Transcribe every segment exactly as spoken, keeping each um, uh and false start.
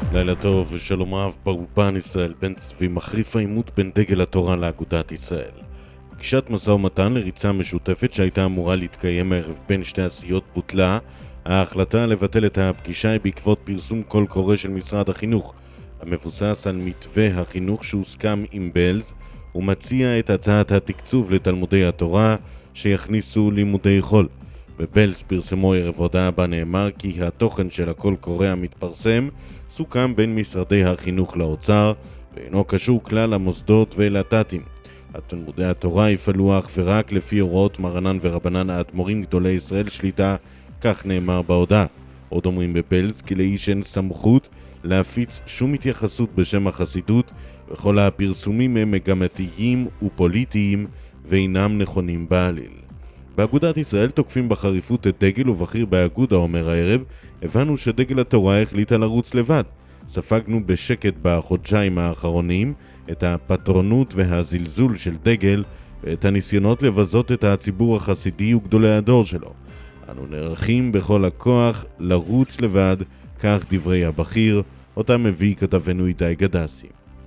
לילה טוב ושלום רב. באולפן ישראל בן צבי מחריף העימות בין דגל התורה לאגודת ישראל. פגישת משא ומתן לריצה משותפת שהייתה אמורה להתקיים הערב בין שתי הסיעות בוטלה. ההחלטה לבטל את הפגישה היא בעקבות פרסום קול קורא של משרד החינוך המבוסס על מתווה החינוך שהוסכם עם בלז ומציע את הצעת התקצוב לתלמודי התורה שיכניסו לימודי חול. בבלז פרסמו ערב הודעה בה נאמר כי התוכן של הקול קורא המתפרסם סוכם בין משרדי החינוך לאוצר ואינו קשור כלל למוסדות ולתתים. התלמודי התורה יפעלו אך ורק לפי הוראות מרנן ורבנן האדמו"רים גדולי ישראל שליטה, כך נאמר בהודעה. עוד אומרים בבלז כי לאיש אין סמכות להפיץ שום התייחסות בשם החסידות וכל הפרסומים הם מגמתיים ופוליטיים ואינם נכונים בעליל. באגודת ישראל תוקפים בחריפות את דגל ובכיר באגודה אומר הערב, הבנו שדגל התורה החליטה לרוץ לבד. ספגנו בשקט בחודשיים האחרונים את הפטרונות והזלזול של דגל ואת הניסיונות לבזות את הציבור החסידי וגדולי הדור שלו. אנו נערכים בכל הכוח לרוץ לבד, כך דברי הבכיר, אותם מביא כתבנו איתי גדסי.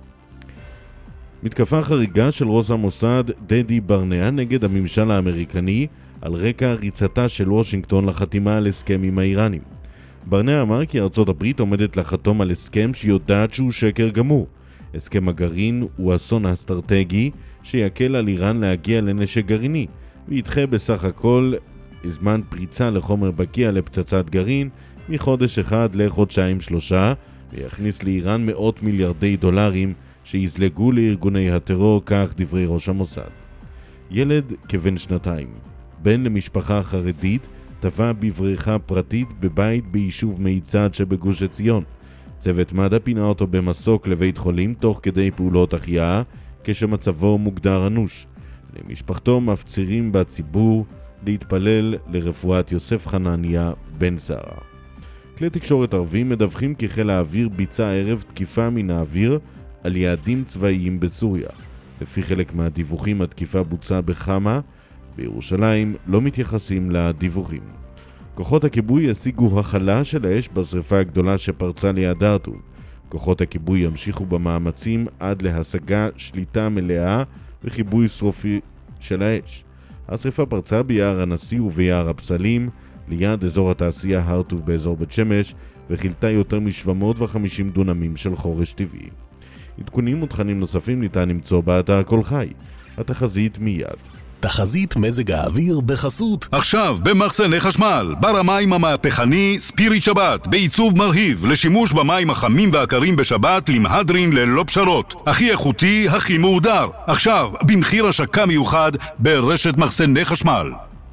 מתקפה חריגה של ראש המוסד דדי ברנע נגד הממשל האמריקני על רקע ריצתה של וושינגטון לחתימה על הסכם עם האיראנים. ברנע אמר כי ארצות הברית עומדת לחתום על הסכם שיודעת שהוא שקר גמור. הסכם הגרעין הוא אסון אסטרטגי שיקל על איראן להגיע לנשק גרעיני וידחה בסך הכל זמן פריצה לחומר בקיע לפצצת גרעין מחודש אחד לחודשיים שלושה ויכניס לאיראן מאות מיליארדי דולרים שיזלגו לארגוני הטרור, כך דברי ראש המוסד. ילד כבן שנתיים, בן למשפחה חרדית, טבע בבריכה פרטית בבית ביישוב מיצד שבגוש עציון. צוות מד"א פינה אותו במסוק לבית חולים תוך כדי פעולות החייאה כשמצבו מוגדר אנוש. למשפחתו מפצירים בציבור להתפלל לרפואת יוסף חנניה בן שרה. כלי תקשורת ערבים מדווחים כי חיל האוויר ביצע ערב תקיפה מן האוויר על יעדים צבאיים בסוריה. לפי חלק מהדיווחים התקיפה בוצעה בחמה, בירושלים לא מתייחסים לדיווחים. כוחות הכיבוי השיגו החלה של האש בשריפה הגדולה שפרצה ליד הרטוב. כוחות הכיבוי ימשיכו במאמצים עד להשגה שליטה מלאה וכיבוי שרופי של האש. השריפה פרצה ביער הנשיא וביער הפסלים, ליד אזור התעשייה הרטוב באזור בית שמש, וחילתה יותר מ-שבע מאות וחמישים דונמים של חורש טבעי. עדכונים ותכנים נוספים ניתן למצוא באתר כל חי. התחזית מיד. תחזית מזג האוויר בחסות עכשיו במחסני חשמל בר המים המהפכני ספיריט שבת בעיצוב מרהיב לשימוש במים החמים והקרים בשבת למהדרין ללא פשרות, הכי איכותי, הכי מהודר, עכשיו במחיר השקה מיוחד ברשת מחסני חשמל.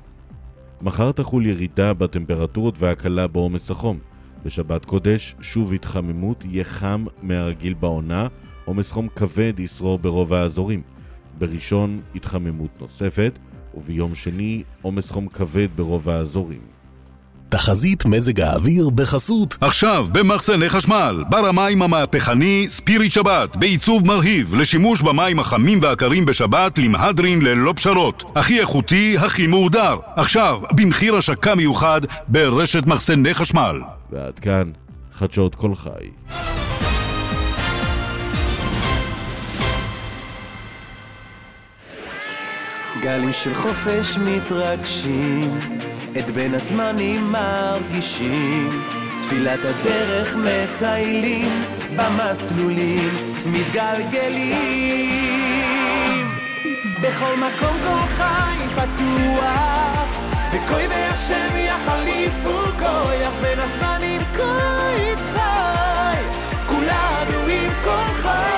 מחר תחול ירידה בטמפרטורות והקלה בעומס החום. בשבת קודש שוב התחממות, יהיה חם מהרגיל בעונה, עומס חום כבד ישרור ברוב האזורים. בראשון התחממות נוספת, וביום שני עומס חום כבד ברוב האזורים. תחזית מזג האוויר בחסות עכשיו במחסני חשמל בר המים המהפכני ספיריט שבת בעיצוב מרהיב לשימוש במים החמים והקרים בשבת למהדרין ללא פשרות, הכי איכותי, הכי מהודר, עכשיו במחיר השקה מיוחד ברשת מחסני חשמל. ועד כאן חדשות כל חי. גלים של חופש מתרגשים, את בין הזמנים מרגישים, תפילת הדרך מטיילים, במסלולים מתגלגלים. בכל מקום כל חי פתוח, וכוי והשם יחליפו כוח, בין הזמנים כוי יצחי, כולנו עם כל חי.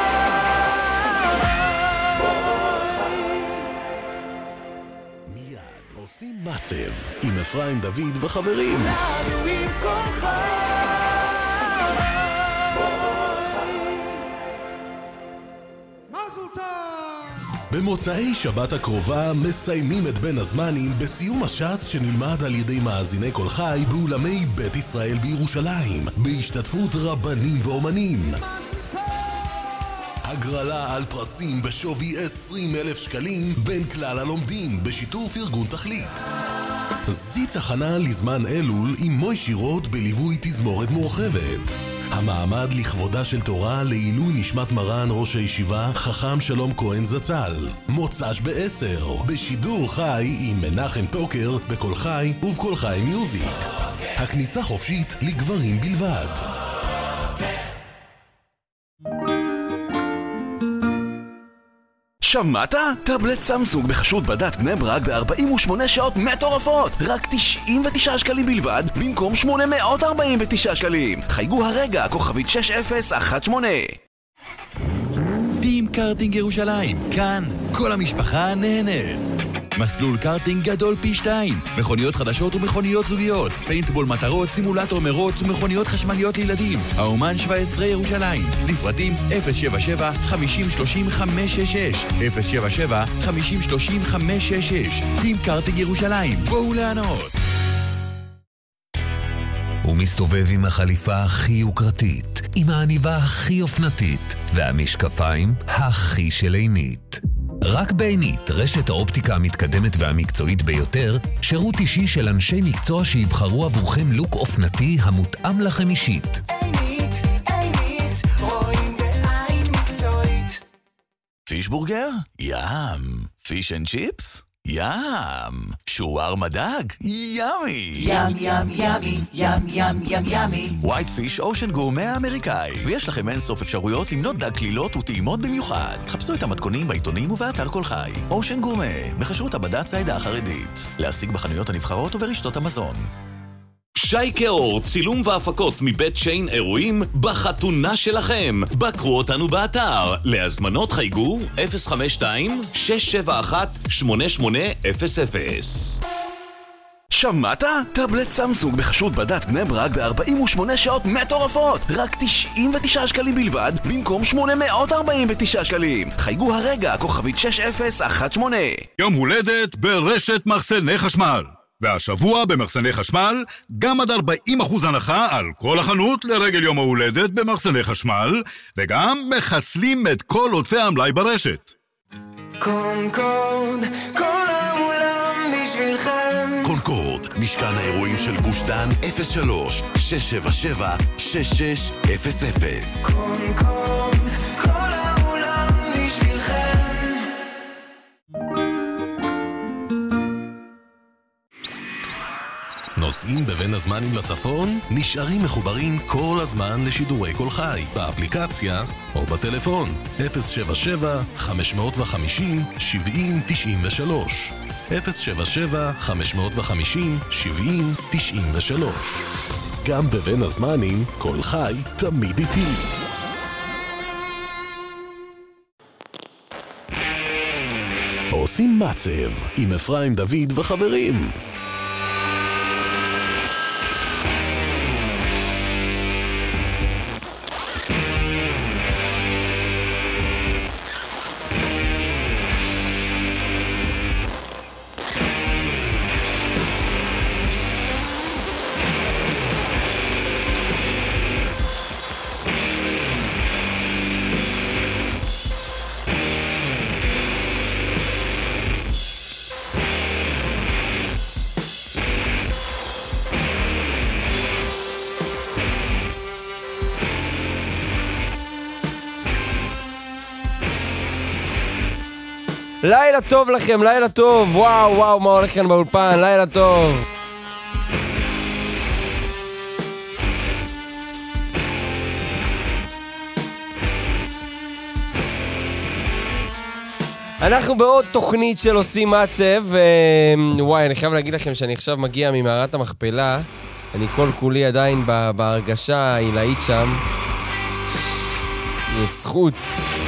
עושים מצב עם אפרים דוד וחברים. כולנו עם כל חי. מזל טוב. במוצאי שבת הקרובה מסיימים את בין הזמנים בסיום הש"ס שנלמד על ידי מאזיני כל חי באולמי בית ישראל בירושלים בהשתתפות רבנים ואומנים. הגרלה על פרסים בשווי עשרים אלף שקלים בין כלל הלומדים בשיתוף ארגון תכלית. זיץ הכנה לזמן אלול עם מוי שירות בליווי תזמורת מורחבת. המעמד לכבודה של תורה לעילוי נשמת מרן ראש הישיבה חכם שלום כהן זצ"ל. מוצ"ש בעשר, בשידור חי עם מנחם טוקר, בכל חי ובכל חי מיוזיק. הכניסה חופשית לגברים בלבד. שמעת? טאבלט סמסונג בחשות בדת בני ברק ב-ארבעים ושמונה שעות מטורפות, רק תשעים ותשעה שקלים בלבד במקום שמונה מאות ארבעים ותשעה שקלים. חייגו הרגע, כוכבית שש אפס אחת שמונה. טים קארטינג ירושלים, כאן כל המשפחה נהנית. מסלול קארטינג גדול פי שתיים, מכוניות חדשות ומכוניות זוגיות, פיינטבול מטרות, סימולטור מרוץ ומכוניות חשמליות לילדים. האומן שבע עשרה ירושלים, לפרטים אפס שבע שבע חמישים שלושים חמש שש שש, אפס שבע שבע חמישים שלושים חמש שש שש. טים קארטינג ירושלים, בואו לענות. הוא מסתובב עם החליפה הכי יוקרתית, עם העניבה הכי אופנתית, והמשקפיים הכי שלעינית. רק בעינית, רשת האופטיקה המתקדמת והמקצועית ביותר, שירות אישי של אנשי מקצוע שיבחרו עבורכם לוק אופנתי המותאם לכם אישית. עינית, עינית, רואים בעין מקצועית. פישבורגר? ים. פיש אנד צ'יפס? ים. שווארמה דג? ימי. ים ים ימי, ים ים ים ימי. ווייט פיש אושן גורמה האמריקאי. ויש לכם אין סוף אפשרויות למנות דג כלילות וטעימות במיוחד. חפשו את המתכונים בעיתונים ובאתר כל חי. אושן גורמה, בחשרות הבד"ץ העדה החרדית. להשיג בחנויות הנבחרות וברשתות המזון. שייקה אור, צילום והפקות מבית שיין אירועים בחתונה שלכם. בקרו אותנו באתר. להזמנות חייגו אפס חמש שתיים שש שבע אחת שמונה שמונה אפס אפס. שמעת? טאבלט סמסונג בחשות בדת בני ברק ב-ארבעים ושמונה שעות מטורפות, רק תשעים ותשעה שקלים בלבד במקום שמונה מאות ארבעים ותשעה שקלים. חייגו הרגע, כוכבית שש אפס אחת שמונה. יום הולדת ברשת מחסני חשמל. והשבוע במחסני חשמל גם עד ארבעים אחוז הנחה על כל החנות לרגל יום ההולדת במחסני חשמל, וגם מחסלים את כל עודפי המלאי ברשת. קונקורד, כל העולם בשבילכם. קונקורד, משכן האירועים של גוש דן, אפס שלוש שש שבע שבע שש שש אפס אפס. קונקורד, כל העולם בשבילכם. נוסעים בבין הזמנים לצפון? נשארים מחוברים כל הזמן לשידורי כל חי, באפליקציה או בטלפון. אפס שבע שבע חמש חמש אפס שבעים תשעים ושלוש, אפס שבע שבע חמש חמש אפס שבעים תשעים ושלוש. גם בבין הזמנים, כל חי תמיד איתי. עושים מצב עם אפרים דוד וחברים. לילה טוב לכם, לילה טוב, וואו וואו מה הולך כאן באולפן, לילה טוב. אנחנו בעוד תוכנית של עושים מעצב, וואי, אני חייב להגיד לכם שאני עכשיו מגיע ממערת המכפלה, אני כל כולי עדיין בהרגשה העילאית שם, יש זכות.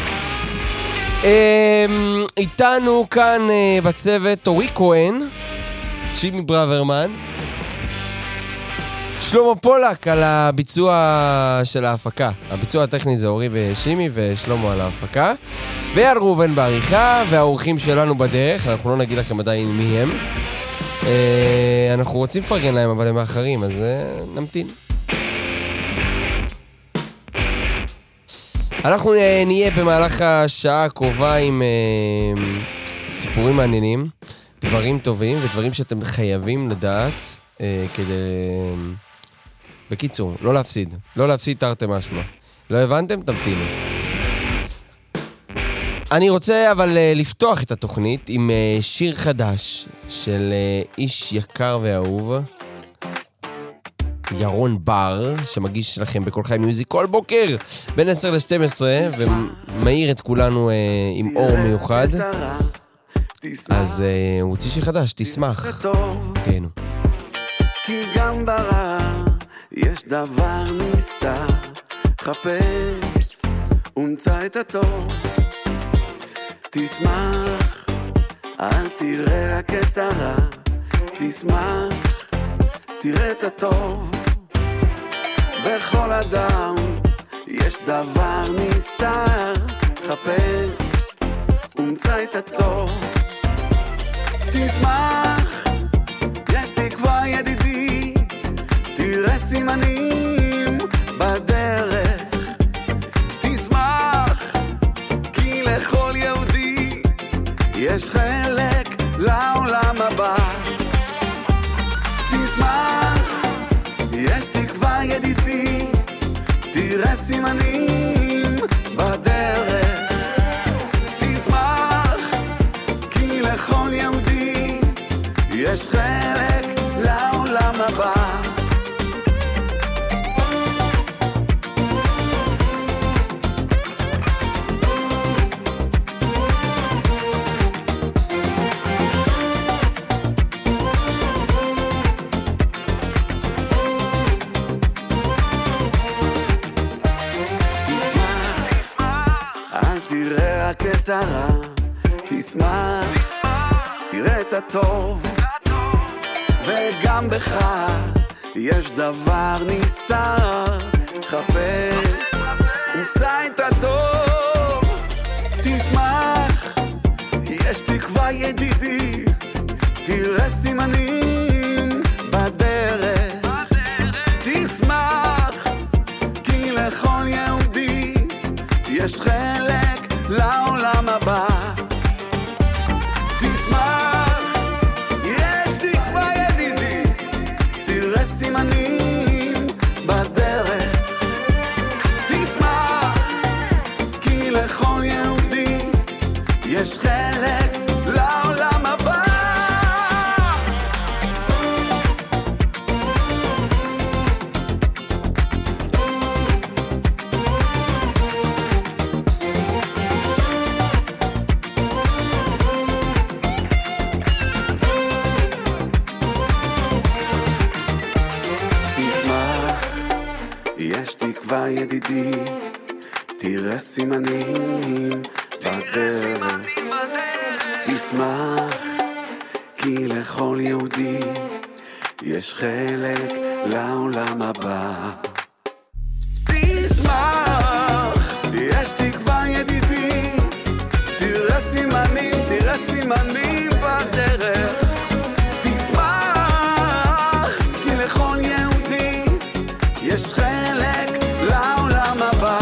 איתנו כאן בצוות אורי כהן, שימי ברוורמן, שלמה פולק על הביצוע של ההפקה. הביצוע הטכני זה אורי ושימי ושלמה על ההפקה, ויאל ראובן בעריכה, והאורחים שלנו בדרך, אנחנו לא נגיד לכם עדיין מי הם. אנחנו רוצים לפרגן להם אבל הם האחרים, אז נמתין. אנחנו נהיה במהלך השעה הקרובה עם אה, סיפורים מעניינים, דברים טובים ודברים שאתם חייבים לדעת אה, כדי בקיצור, לא להפסיד. לא להפסיד תרתי משמע. לא הבנתם? תמתינו. אני רוצה אבל uh, לפתוח את התוכנית עם uh, שיר חדש של uh, איש יקר ואהוב, ירון בר, שמגיש לכם בכל חי מיוזיק כל בוקר בין עשר ל-שתים עשרה, ומאיר את כולנו uh, עם אור מיוחד. אז uh, הוא הוציא שיר חדש, תשמח. תהנו. כי גם ברע יש דבר נסתר, חפש ומצא את הטוב. תשמח, אל תראה רק את הרע, תשמח, תראה את הטוב. בכל אדם יש דבר נסתר, חפש ומצא את הטוב. תשמח, יש תקווה ידידי, תראה סימנים בדרך. תשמח, כי לכל יהודי יש חלק לעולם הבא. תשמח, יש תקווה ידידי, תראה סימנים בדרך. תשמח, כי לכל יהודי יש חלק לעולם הבא. את הרע, תשמח, תראה את הטוב, וגם בך יש דבר נסתר, חפש, ומצא את הטוב. תשמח, יש תקווה ידידי, תראה סימנים בדרך. תשמח, כי לכל יהודי יש חלק לעולם הבא. תשמח, יש תקווה ידידי, תראה סימנים בדרך. תשמח, כי לכל יהודי יש חלק לעולם הבא. תקווה ידידי, תראה סימנים בדרך. תשמח, כי לכל יהודי יש חלק לעולם הבא. תשמח, יש תקווה ידידי, תראה סימנים, תראה סימנים בדרך. תשמח, כי לכל יהודי יש חלק לעולם הבא.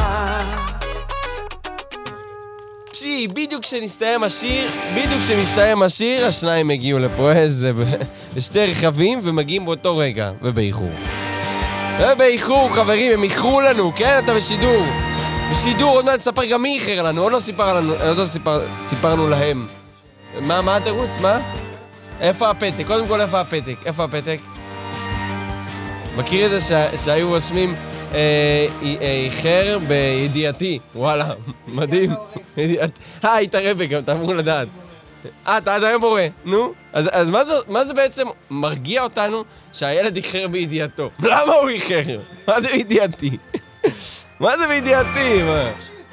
פשי, בדיוק כשנסתיים השיר, בדיוק כשמסתיים השיר, השניים הגיעו לפה איזה בשתי רכבים ומגיעים באותו רגע, ובאיחור. ובאיחור, חברים, הם איחרו לנו, כן? אתה בשידור. בשידור, עוד מעט תספר גם מי איחר לנו, עוד לא סיפר לנו, עוד לא סיפר, סיפרנו להם. מה, מה התירוץ? מה? איפה הפתק? קודם כל, איפה הפתק? איפה הפתק? מכיר את זה שה, שהיו רושמים איחר בידיעתי, וואלה, מדהים. אה, התערב גם, אתה אמור לדעת. אה, אתה עד היום בורא, נו? אז, אז מה, זה, מה זה בעצם מרגיע אותנו שהילד איחר בידיעתו? למה הוא איחר? מה זה בידיעתי? מה זה בידיעתי? מה?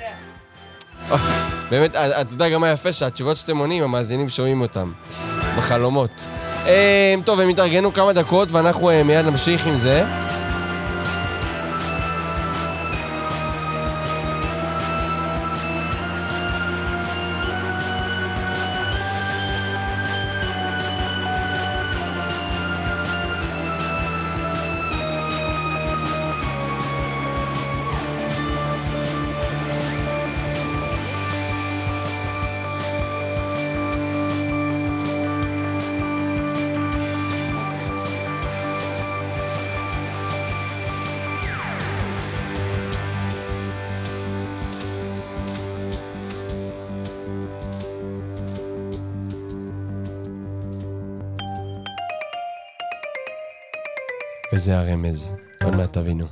באמת, אתה יודע גם מה יפה שהתשובות שאתם עונים, המאזינים שומעים אותם בחלומות. טוב, הם התארגנו כמה דקות ואנחנו מיד נמשיך עם זה. וזה הרמז. עוד מעט תבינו.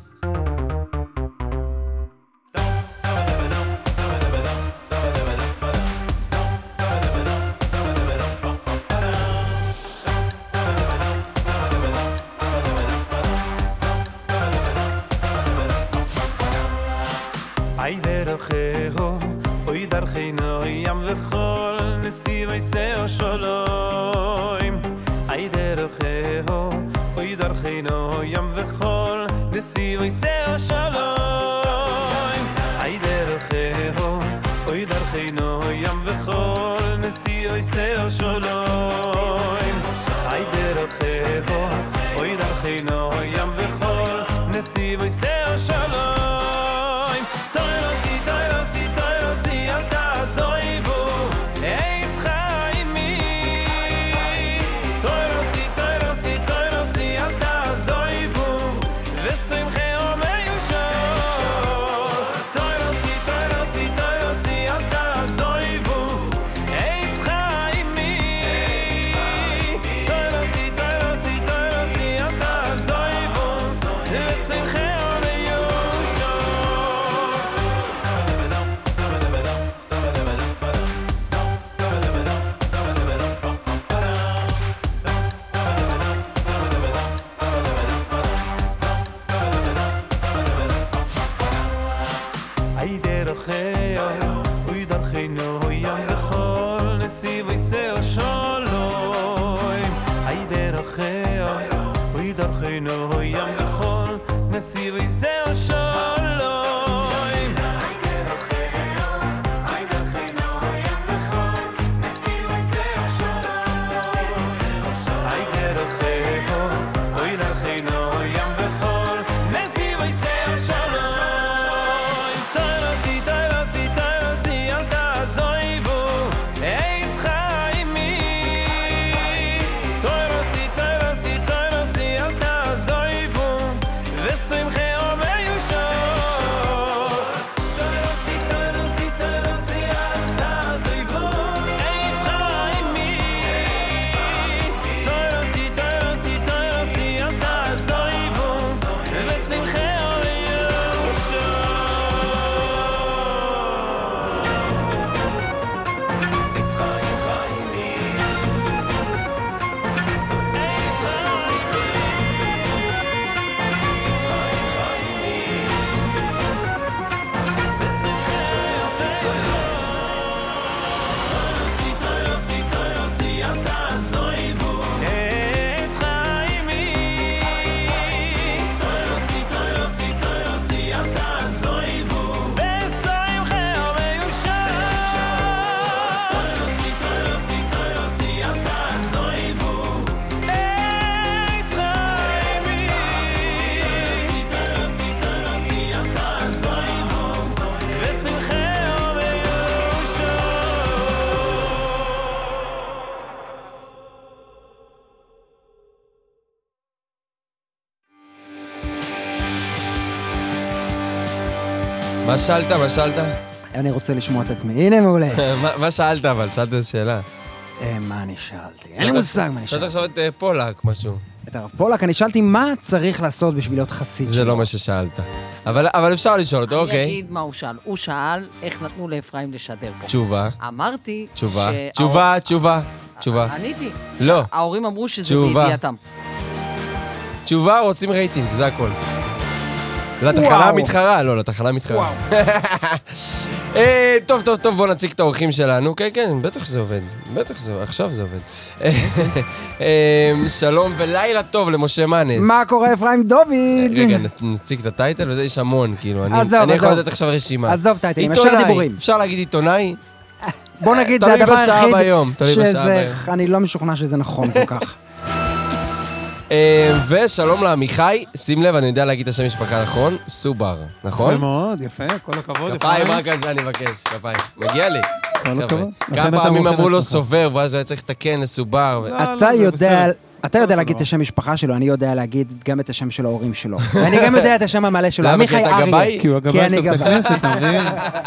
אי דרכהו, אוי דרכנו, ים וחול, נסיב איסאו שלום. אי דרכהו, אוי דרכנו, ים וחול, נסיב איסאו שלום. אי דרכהו, אוי דרכנו, ים וחול, נסיב איסאו שלום. אי דרכהו, אוי דרכנו, ים וחול, נסיב איסאו שלום. Toilosi, toilosi, toilosi, אל תעזויבו, עץ חיימי. toilosi, toilosi, toilosi, אל תעזויבו, ושמחי ומיושו. toilosi, toilosi, toilosi, אל תעזויבו, עץ חיימי. toilosi, toilosi, toilosi, אל תעזויבו, ושמחי no yam bechol nasiv isel shalom ay derecheo ay derecheo yam bechol nasiv isel shalom ay derecheo ay derecheo yam bechol nasiv isel shalom taylosi taylosi taylosi al tazoivu eitz chaimi taylosi taylosi taylosi al מה שאלת? מה שאלת? אני רוצה לשמוע את עצמי. הנה מעולה. מה שאלת אבל? שאלת איזו שאלה. מה אני שאלתי? אין לי מושג מה אני שאלתי. שאלת עכשיו את פולק, משהו. את הרב פולק, אני שאלתי מה צריך לעשות בשביל להיות חסיד שלו. זה לא מה ששאלת. אבל אפשר לשאול אותו, אוקיי. אני אגיד מה הוא שאל. הוא שאל איך נתנו לאפרים לשדר פה. תשובה. אמרתי ש... תשובה. תשובה, תשובה. תשובה. עניתי. לא. ההורים אמרו שזה בידיעתם. תשובה, רוצים רייטינג, זה הכל. לתחנה מתחרה, לא, לתחנה מתחרה. טוב, טוב, טוב, בוא נציג את האורחים שלנו. כן, כן, בטח שזה עובד. בטח שזה, עכשיו זה עובד. שלום ולילה טוב למשה מנס. מה קורה, אפרים דוד? רגע, נציג את הטייטל, וזה יש המון, כאילו. עזוב, אני יכול לתת עכשיו רשימה. עזוב טייטלים, ישר דיבורים. אפשר להגיד עיתונאי? בוא נגיד, זה הדבר היחיד שזה... אני לא משוכנע שזה נכון כל כך. ושלום לעמיחי, שים לב, אני יודע להגיד את השם משפחה נכון, סובר, נכון? יפה מאוד, יפה, כל הכבוד. כפיים, רק על זה אני מבקש, כפיים. מגיע לי. כמה פעמים אמרו לו סובר, ואז הוא היה צריך לתקן לסובר. אתה יודע להגיד את השם משפחה שלו, אני יודע להגיד גם את השם של ההורים שלו. ואני גם יודע את השם המלא שלו, עמיחי אריה. כי הוא הגבאי של בית הכנסת, תמרים.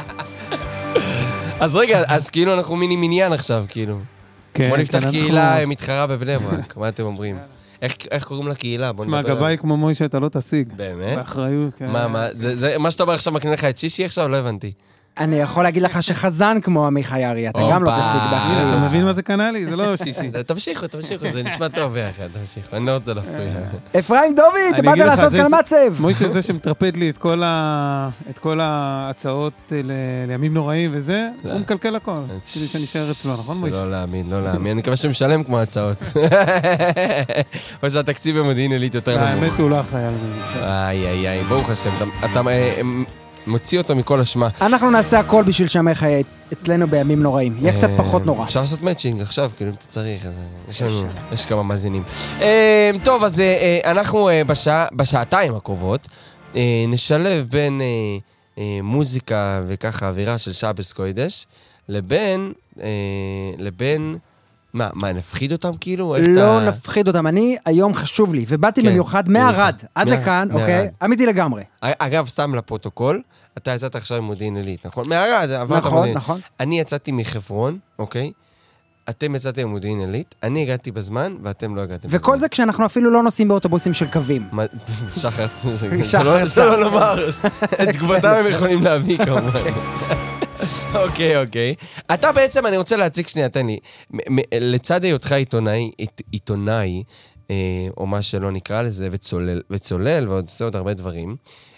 אז רגע, אז כאילו אנחנו מיני מניין עכשיו, כאילו. בוא נפתח קהילה מתחרה בבני ברק, מה אתם אומרים? איך קוראים לקהילה? בוא נדבר. מהגבאי כמו מוישה, אתה לא תשיג. באמת? באחריות, כן. מה, מה, זה, מה שאתה אומר עכשיו מקנה לך את שישי עכשיו? לא הבנתי. אני יכול להגיד לך שחזן כמו עמיחי ארי, אתה גם לא תשיג באחריות. אתה מבין מה זה קנלי? זה לא שישי. תמשיכו, תמשיכו, זה נשמע טוב ביחד, תמשיכו, אני לא רוצה להפריע. אפרים דובי, באת לעשות כאן מצב. מוישה זה שמטרפד לי את כל ההצעות לימים נוראים וזה, הוא מקלקל הכל. כדי שנשאר אצלו, נכון מוישה? לא להאמין, לא להאמין, אני מקווה שהוא משלם כמו הצעות. או שהתקציב במודיעין עילית יותר נמוך. האמת הוא לא אחראי על זה. איי, איי, איי, ברוך השם, אתה מוציא אותו מכל אשמה. אנחנו נעשה הכל בשביל שעמך אצלנו בימים נוראים. יהיה קצת פחות נורא. אפשר לעשות מאצ'ינג עכשיו, כאילו אם אתה צריך. יש כמה מאזינים. טוב, אז אנחנו בשעתיים הקרובות נשלב בין מוזיקה וככה אווירה של שבס קוידש לבין, לבין... מה, מה, נפחיד אותם כאילו? לא נפחיד אותם, אני היום חשוב לי, ובאתי במיוחד מהרד, עד לכאן, אוקיי? אמיתי לגמרי. אגב, סתם לפרוטוקול, אתה יצאת עכשיו עם מודיעין עילית, נכון? מהרד, עברת נכון, נכון. אני יצאתי מחברון, אוקיי? אתם יצאתם עם מודיעין עילית, אני הגעתי בזמן, ואתם לא הגעתם בזמן. וכל זה כשאנחנו אפילו לא נוסעים באוטובוסים של קווים. שחר, שלא לומר, את תגובתם הם יכולים להביא כמובן. אוקיי, אוקיי. אתה בעצם, אני רוצה להציג שנייה, תן לי, לצד היותך עיתונאי, עיתונאי, או מה שלא נקרא לזה, וצולל, וצולל, ועוד עושה עוד הרבה דברים,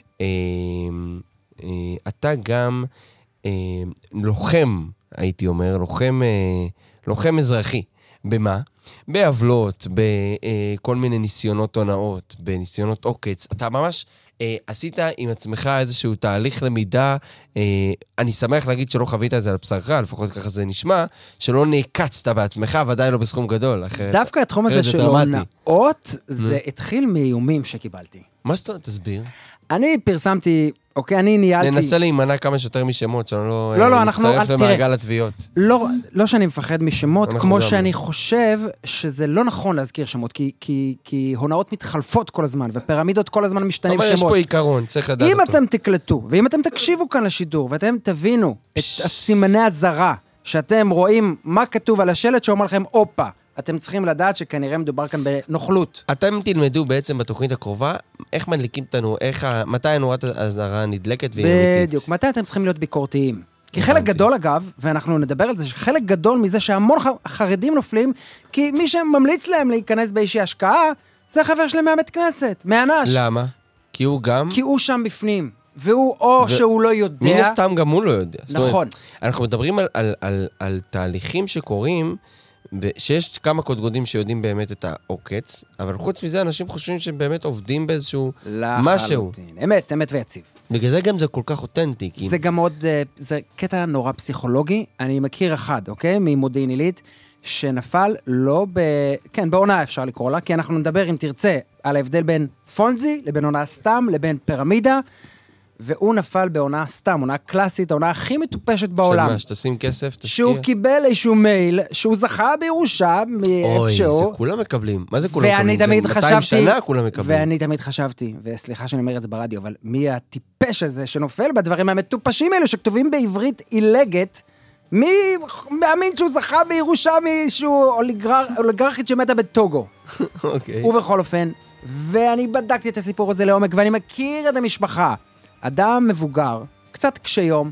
אתה גם לוחם, הייתי אומר, לוחם, לוחם אזרחי. במה? בעבלות, בכל מיני ניסיונות הונאות, בניסיונות עוקץ. אתה ממש אה, עשית עם עצמך איזשהו תהליך למידה, אה, אני שמח להגיד שלא חווית את זה על בשרך, לפחות ככה זה נשמע, שלא נעקצת בעצמך, ודאי לא בסכום גדול. אחרת, דווקא התחום הזה של הונאות, זה התחיל מאיומים שקיבלתי. מה זאת אומרת? תסביר. אני פרסמתי, אוקיי, אני ניהלתי... ננסה להימנע כמה שיותר משמות, שאני לא... לא, לא, אנחנו... נצטרף למעגל התביעות. לא, לא שאני מפחד משמות, כמו שאני חושב שזה לא נכון להזכיר שמות, כי, כי, כי הונאות מתחלפות כל הזמן, ופירמידות כל הזמן משתנים שמות. אבל יש פה עיקרון, צריך לדעת אותו. אם אתם תקלטו, ואם אתם תקשיבו כאן לשידור, ואתם תבינו את הסימני הזרה, שאתם רואים מה כתוב על השלט שאומר לכם, אופה, אתם צריכים לדעת שכנראה מדובר כאן בנוכלות. אתם תלמדו בעצם בתוכנית הקרובה, איך מדליקים אותנו, איך, מתי הנורת הזרה נדלקת והיא אמיתית. בדיוק, מתי אתם צריכים להיות ביקורתיים. כי חלק גדול אגב, ואנחנו נדבר על זה, שחלק גדול מזה שהמון חרדים נופלים, כי מי שממליץ להם להיכנס באישי השקעה, זה החבר שלהם מהבית כנסת, מהנש. למה? כי הוא גם... כי הוא שם בפנים. והוא או ו... שהוא לא יודע... מן הסתם גם הוא לא יודע. נכון. אומרת, אנחנו מדברים על, על, על, על תהליכים שקורים, שיש כמה קודקודים שיודעים באמת את העוקץ, אבל חוץ מזה אנשים חושבים שהם באמת עובדים באיזשהו משהו. אמת, אמת ויציב. בגלל זה גם זה כל כך אותנטי. זה גם עוד, זה קטע נורא פסיכולוגי. אני מכיר אחד, אוקיי? ממודיעין עילית, שנפל לא ב... כן, בעונה אפשר לקרוא לה, כי אנחנו נדבר, אם תרצה, על ההבדל בין פונזי, לבין עונה סתם, לבין פירמידה, והוא נפל בעונה סתם, עונה קלאסית, העונה הכי מטופשת בעולם. שמה, שתשים כסף, תשקיע. שהוא קיבל איזשהו מייל, שהוא זכה בירושה מאיפשהו. אוי, זה כולם מקבלים. מה זה כולם מקבלים? ואני תמיד זה חשבתי... מאתיים שנה כולם מקבלים. ואני תמיד חשבתי, וסליחה שאני אומר את זה ברדיו, אבל מי הטיפש הזה שנופל בדברים המטופשים האלו, שכתובים בעברית אילגת, מי מאמין שהוא זכה בירושה מאיזשהו אוליגרכית שמתה בטוגו. אוקיי. ובכל אופן, ואני בדקתי את הסיפור הזה לעומק, ואני מכיר את המשפחה. אדם מבוגר, קצת קשיום,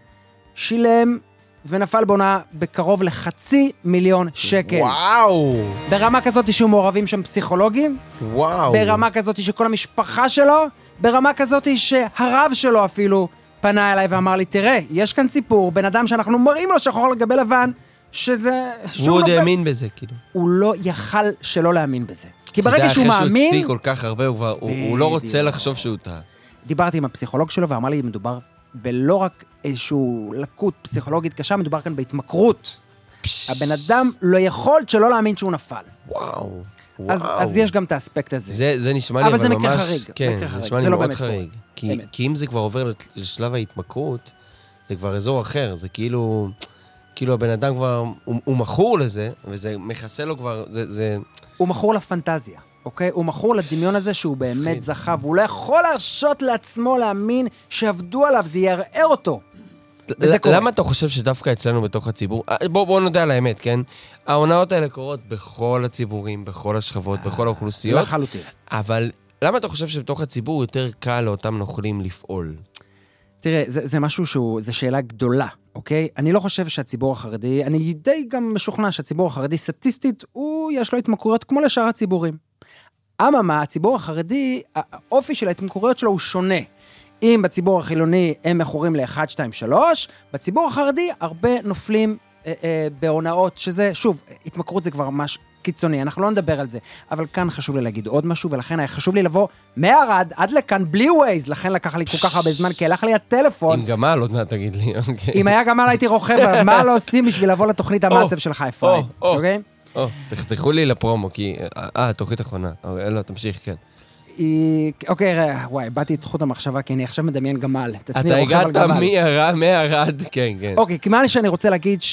שילם ונפל בעונה בקרוב לחצי מיליון שקל. וואו! ברמה כזאת שהוא מעורבים שם פסיכולוגים. וואו! ברמה כזאת שכל המשפחה שלו, ברמה כזאת שהרב שלו אפילו פנה אליי ואמר לי, תראה, יש כאן סיפור, בן אדם שאנחנו מראים לו שחור לגבי לבן, שזה... הוא עוד האמין בזה, כאילו. הוא לא יכל שלא להאמין בזה. כי ברגע שהוא מאמין... אתה יודע, אחרי שהוא הציג כל כך הרבה, הוא לא רוצה לחשוב שהוא טעה. דיברתי עם הפסיכולוג שלו ואמר לי, מדובר בלא רק איזשהו לקות פסיכולוגית קשה, מדובר כאן בהתמכרות. הבן אדם לא יכול שלא להאמין שהוא נפל. וואו. אז, אז יש גם את האספקט הזה. זה, זה נשמע לי, אבל, אבל זה ממש... מקרה חריג. כן, מקרה חריג. נשמע לי זה מאוד לא חריג. כי, כי אם זה כבר עובר לשלב ההתמכרות, זה כבר אזור אחר. זה כאילו... כאילו הבן אדם כבר... הוא, הוא מכור לזה, וזה מכסה לו כבר... זה, זה... הוא מכור לפנטזיה. אוקיי? הוא מכור לדמיון הזה שהוא באמת זכה, והוא לא יכול להרשות לעצמו להאמין שעבדו עליו, זה יערער אותו. וזה קורה. למה אתה חושב שדווקא אצלנו בתוך הציבור, בוא, בוא נודע על האמת, כן? ההונאות האלה קורות בכל הציבורים, בכל השכבות, בכל האוכלוסיות. לחלוטין. אבל למה אתה חושב שבתוך הציבור יותר קל לאותם נוכלים לפעול? תראה, זה, זה משהו שהוא, זה שאלה גדולה, אוקיי? אני לא חושב שהציבור החרדי, אני די גם משוכנע שהציבור החרדי סטטיסטית, הוא יש לו התמכרויות כמו לשאר הציבורים. אממה, הציבור החרדי, האופי של ההתמכרויות שלו הוא שונה. אם בציבור החילוני הם מכורים ל-אחת, שתיים, שלוש, בציבור החרדי הרבה נופלים אה, אה, בהונאות, שזה, שוב, התמכרות זה כבר ממש קיצוני, אנחנו לא נדבר על זה, אבל כאן חשוב לי להגיד עוד משהו, ולכן היה חשוב לי לבוא מערד עד לכאן בלי ווייז, לכן לקח לי כל כך הרבה זמן, כי הלך לי הטלפון. עם גמל, עוד מעט תגיד לי, אוקיי. אם היה גמל הייתי רוכב, מה לא עושים בשביל לבוא לתוכנית המעצב שלך, אפרים, אוקיי? או, תחתכו לי לפרומו, כי... אה, תוכנית אחרונה. לא, תמשיך, כן. אוקיי, וואי, באתי את חוט המחשבה, כי אני עכשיו מדמיין גמל. אתה הגעת מהרד, כן, כן. אוקיי, כי מה שאני רוצה להגיד,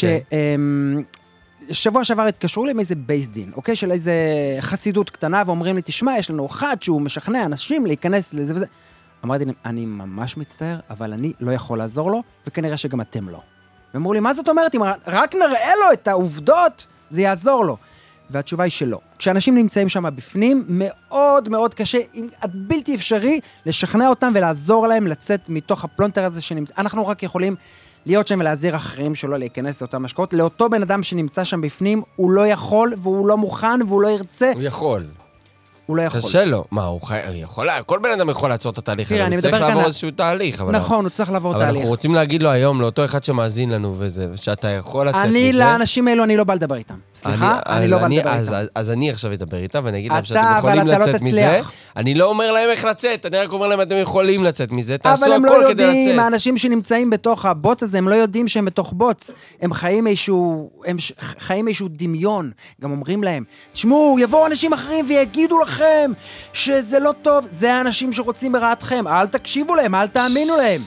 ששבוע שעבר התקשרו לי עם איזה בייס דין, אוקיי? של איזה חסידות קטנה, ואומרים לי, תשמע, יש לנו אחד שהוא משכנע אנשים להיכנס לזה וזה. אמרתי להם, אני ממש מצטער, אבל אני לא יכול לעזור לו, וכנראה שגם אתם לא. ואמרו לי, מה זאת אומרת? אם רק נראה לו את העובדות, זה יעזור לו. והתשובה היא שלא. כשאנשים נמצאים שם בפנים, מאוד מאוד קשה, עד בלתי אפשרי, לשכנע אותם ולעזור להם לצאת מתוך הפלונטר הזה שנמצא. אנחנו רק יכולים להיות שם ולהזהיר אחרים שלו להיכנס לאותם השקעות. לאותו בן אדם שנמצא שם בפנים, הוא לא יכול, והוא לא מוכן, והוא לא ירצה. הוא יכול. הוא לא יכול. קשה לו. מה, הוא יכול... כל בן אדם יכול לעצור את התהליך הזה. הוא צריך לעבור איזשהו תהליך. נכון, הוא צריך לעבור תהליך. אבל אנחנו רוצים להגיד לו היום, לאותו אחד שמאזין לנו וזה, שאתה יכול לצאת מזה. אני, לאנשים האלו, אני לא בא לדבר איתם. סליחה, אני לא בא לדבר איתם. אז אני עכשיו אדבר איתם, ואני אגיד להם שאתם יכולים לצאת מזה. אני לא אומר להם איך לצאת, אני רק אומר להם, אתם יכולים לצאת מזה. תעשו הכל כדי לצאת. אבל הם לא יודעים, האנשים שנמצאים בתוך הבוץ הזה, הם לא יודעים שהם בתוך בוץ. הם חיים איזשהו, הם חיים איזשהו דמיון. גם אומרים להם, תשמעו, יבואו אנשים אחרים ויגידו לכם שזה לא טוב, זה האנשים שרוצים ברעתכם, אל תקשיבו להם, אל תאמינו להם.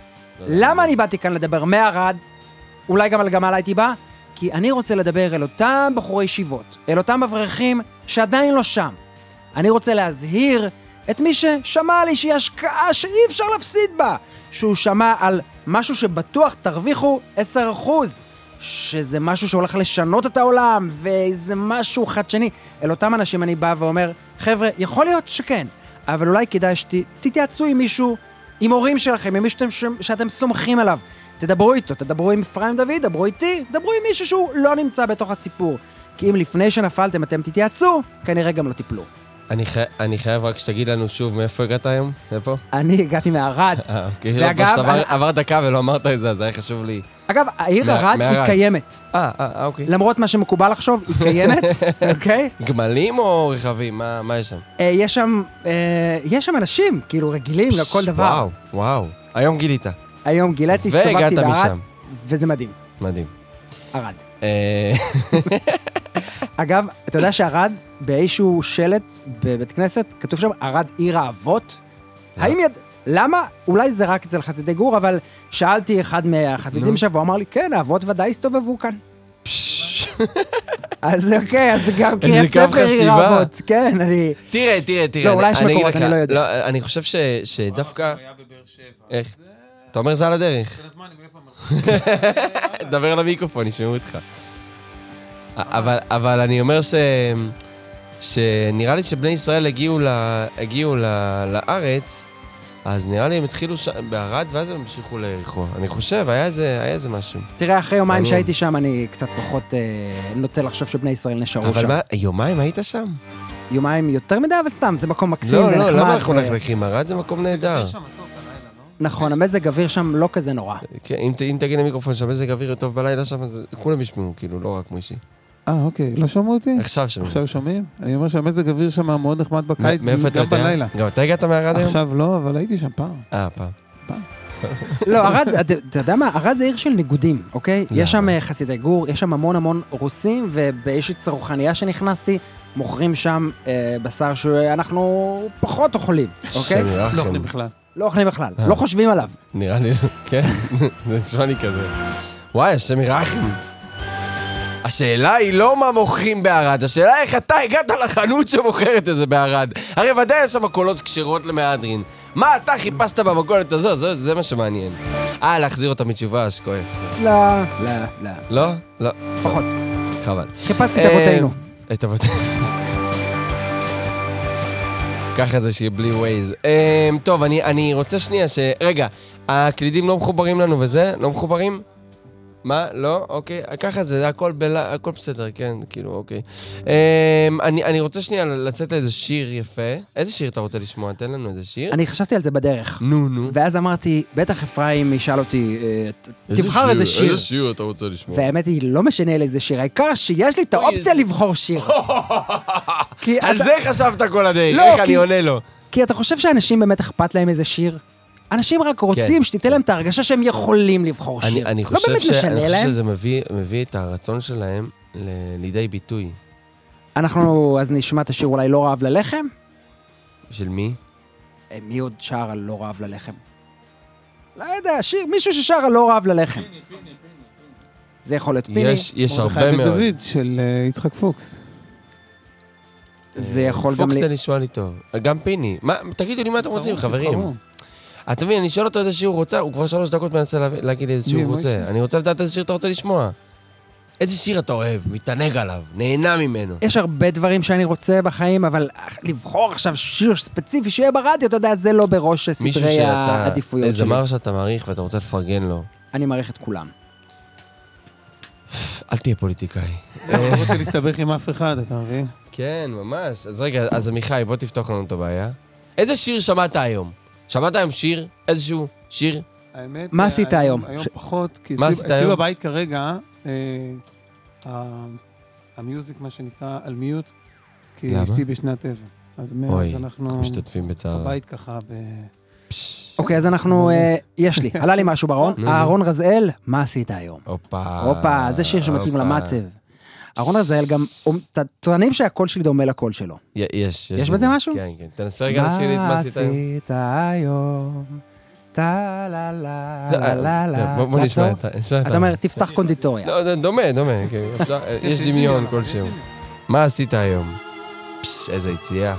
למה אני באתי כאן לדבר מערד, אולי גם על גמל הייתי בא? כי אני רוצה לדבר אל אותם בחורי ישיבות, אל אותם אברכים שעדיין לא שם. אני רוצה להזהיר את מי ששמע לי שהיא השקעה שאי אפשר להפסיד בה, שהוא שמע על משהו שבטוח תרוויחו עשרה אחוז, שזה משהו שהולך לשנות את העולם, וזה משהו חדשני. אל אותם אנשים אני בא ואומר, חבר'ה, יכול להיות שכן, אבל אולי כדאי שתתייעצו עם מישהו, עם הורים שלכם, עם מישהו שאתם סומכים עליו. תדברו איתו, תדברו עם אפרים דוד, דברו איתי, דברו עם מישהו שהוא לא נמצא בתוך הסיפור. כי אם לפני שנפלתם אתם תתייעצו, כנראה גם לא תיפלו. אני, חי... אני חייב רק שתגיד לנו שוב מאיפה הגעת היום? איפה? אני הגעתי מערד. אה, אוקיי. ואגב... פשוט עבר, אני... עבר דקה ולא אמרת את זה, אז היה חשוב לי... אגב, העיר ערד היא קיימת. אה, אה, אוקיי. למרות מה שמקובל לחשוב, היא קיימת, אוקיי? גמלים או רכבים? מה, מה יש שם? אה, יש שם, אה, יש שם אנשים, כאילו רגילים לכל דבר. וואו, וואו. היום גילית. היום גיליתי, הסתובבתי בערד, וזה מדהים. מדהים. ערד. אגב, אתה יודע שערד, באיזשהו שלט בבית כנסת, כתוב שם, ערד עיר האבות? האם יד... למה? אולי זה רק אצל חסידי גור, אבל שאלתי אחד מהחסידים שם, והוא אמר לי, כן, האבות ודאי הסתובבו כאן. אז אוקיי, אז גם קריאת ספר עיר האבות. כן, אני... תראה, תראה, תראה. לא, אולי יש מקומות, אני לא יודע. אני חושב שדווקא... איך? אתה אומר זה על הדרך. דבר למיקרופון, ישמעו אותך. אבל אני אומר ש... שנראה לי שבני ישראל הגיעו לארץ, אז נראה לי הם התחילו בערד, ואז הם המשיכו ליריחו. אני חושב, היה איזה משהו. תראה, אחרי יומיים שהייתי שם, אני קצת פחות נוטה לחשוב שבני ישראל נשארו שם. אבל מה, יומיים היית שם? יומיים יותר מדי, אבל סתם, זה מקום מקסים ונחמד. לא, לא, למה אנחנו נחלכים? ערד זה מקום נהדר. נכון, המזג אוויר שם לא כזה נורא. אם תגיד למיקרופון שהמזג אוויר טוב בלילה שם, אז כולם ישמעו, כאילו, לא רק מוישי. אה, אוקיי, לא שמעו אותי? עכשיו שומעים. עכשיו שומעים? אני אומר שהמזג אוויר שם מאוד נחמד בקיץ, גם בלילה. גם אתה הגעת מערד היום? עכשיו לא, אבל הייתי שם פעם. אה, פעם. פעם. לא, ערד, אתה יודע מה? ערד זה עיר של ניגודים, אוקיי? יש שם חסידי גור, יש שם המון המון רוסים, ובאיזושהי צרוחניה שנכנסתי, מוכרים שם בשר שאנחנו פחות אוכלים, אוקיי? לא אוכלים בכלל. לא אוכלים בכלל, לא חושבים עליו. נראה לי, כן, זה נשמע לי כזה. וואי, השם ירחם. השאלה היא לא מה מוכרים בערד, השאלה איך אתה הגעת לחנות שמוכרת את זה בערד. הרי ודאי יש שם קולות קשירות למהדרין. מה אתה חיפשת במקולת הזו? זה, זה מה שמעניין. אה, להחזיר אותה מתשובה, שכוח. לא, לא, לא. לא? לא. פחות. חבל. חיפשתי את אבותינו. את אבותינו. ככה זה שיהיה בלי ווייז. טוב, אני רוצה שנייה ש... רגע, הקלידים לא מחוברים לנו וזה? לא מחוברים? מה? לא? אוקיי. ככה זה, הכל בלה, הכל בסדר, כן, כאילו, אוקיי. אני, אני רוצה שנייה לצאת לאיזה שיר יפה. איזה שיר אתה רוצה לשמוע? תן לנו איזה שיר. אני חשבתי על זה בדרך. נו, נו. ואז אמרתי, בטח אפרים ישאל אותי, תבחר איזה שיר. איזה שיר אתה רוצה לשמוע? והאמת היא, לא משנה על איזה שיר. העיקר שיש לי את האופציה לבחור שיר. על זה חשבת כל הדרך, איך אני עונה לו? כי אתה חושב שאנשים באמת אכפת להם איזה שיר? אנשים רק רוצים שתיתן להם את ההרגשה שהם יכולים לבחור שיר. אני חושב שזה מביא את הרצון שלהם לידי ביטוי. אנחנו אז נשמע את השיר אולי לא רעב ללחם? של מי? מי עוד שר על לא רעב ללחם? לא יודע, שיר, מישהו ששר על לא רעב ללחם. זה יכול להיות פיני. יש הרבה מאוד. דוד של יצחק פוקס. זה יכול גם... פוקס זה נשמע לי טוב. גם פיני. תגידו לי מה אתם רוצים, חברים. אתה מבין, אני שואל אותו איזה שיר הוא רוצה, הוא כבר שלוש דקות מנסה להגיד לי איזה שיר הוא רוצה. אני רוצה לדעת איזה שיר אתה רוצה לשמוע. איזה שיר אתה אוהב, מתענג עליו, נהנה ממנו. יש הרבה דברים שאני רוצה בחיים, אבל לבחור עכשיו שיר ספציפי שיהיה ברדיו, אתה יודע, זה לא בראש סדרי העדיפויות שלי. איזה זמר שאתה מעריך ואתה רוצה לפרגן לו. אני מעריך את כולם. אל תהיה פוליטיקאי. אני לא רוצה להסתבך עם אף אחד, אתה מבין? כן, ממש. אז רגע, אז עמיחי, בוא תפתוח לנו את הבעיה. איזה שיר שמעת היום? שמעת היום שיר? איזשהו שיר? האמת, מה עשית היום? היום פחות, כי מה עשית היום? אצלי בבית כרגע, המיוזיק, מה שנקרא, על מיוט, כי אשתי בשנת אבל. אז מאז אנחנו משתתפים בצער. בבית ככה ב... אוקיי, אז אנחנו, יש לי, עלה לי משהו ברון. אהרון רזאל, מה עשית היום? הופה. הופה, זה שיר שמתאים למצב. אהרון רזאל גם, טוענים שהקול שלי דומה לקול שלו. יש. יש בזה משהו? כן, כן. תנסה רגע לשיר לי את מה עשית היום. מה עשית היום? טה לה לה לה לה. בוא נשמע את זה. אתה אומר, תפתח קונדיטוריה. לא, דומה, דומה. יש דמיון כלשהו. מה עשית היום? פש, איזה יציאה.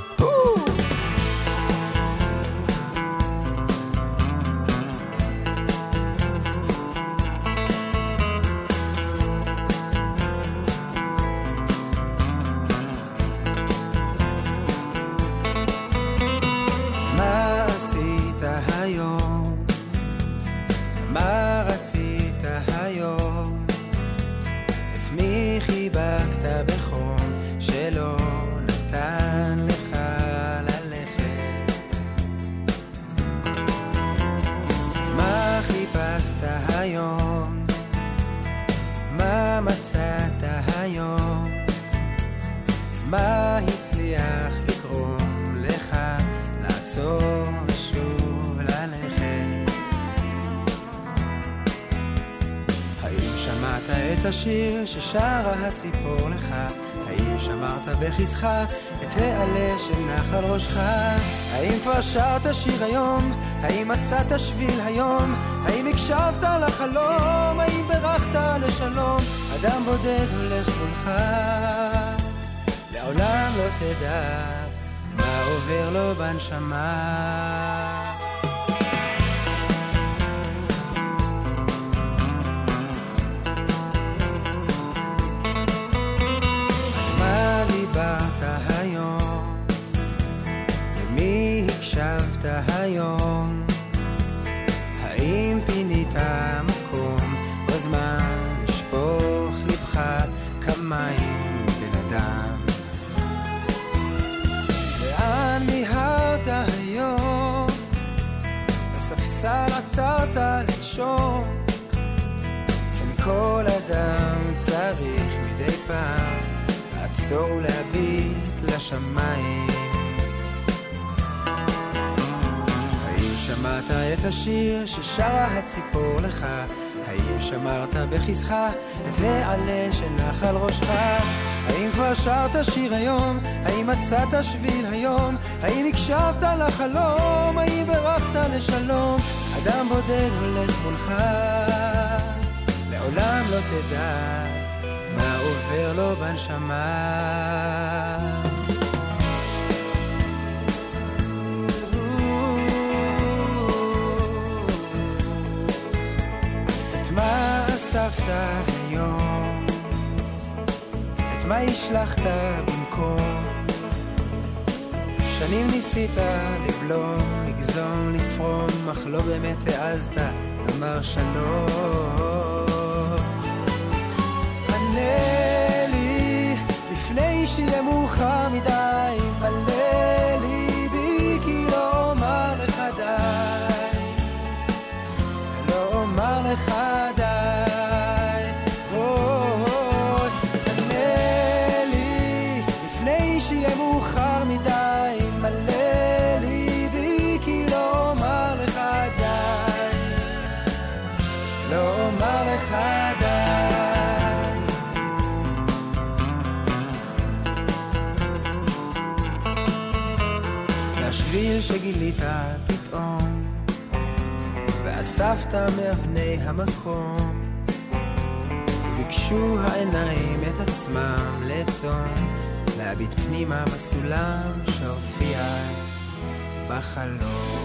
השיר ששרה הציפור לך, האם שמרת בכיסך את העלה של נחל ראשך? האם כבר שרת שיר היום? האם מצאת שביל היום? האם הקשבת לחלום? האם ברחת לשלום? אדם בודד הולך מולך, לעולם לא תדע מה עובר לו בנשמה. הקשבת היום? האם פינית מקום או זמן לשפוך לבך כמים בן אדם? לאן מיהרת היום? בספסל עצרת לנשום? כן, כל אדם צריך מדי פעם לעצור ולהביט לשמיים. שמעת את השיר ששרה הציפור לך? האם שמרת בכיסך את העלה של נחל ראשך? האם כבר שרת שיר היום? האם מצאת שביל היום? האם הקשבת לחלום? האם ברחת לשלום? אדם בודד הולך מולך, לעולם לא תדע מה עובר לו בנשמה. היום? את מה השלחת במקום? שנים ניסית לבלום, לגזום, לפרום, אך לא באמת העזת לומר שלום. ענה לי לפני שיהיה מאוחר מדי, מלא ליבי כי לא אומר לך די, לא אומר לך די. ענה לי לפני שיהיה מאוחר מדי, מלא ליבי כי לא אומר לך די, לא אומר לך די. השביל שגילית פתאום ואספת מאבני המקום, ביקשו העיניים את עצמם לעצום, להביט פנימה בסולם שהופיע בחלום.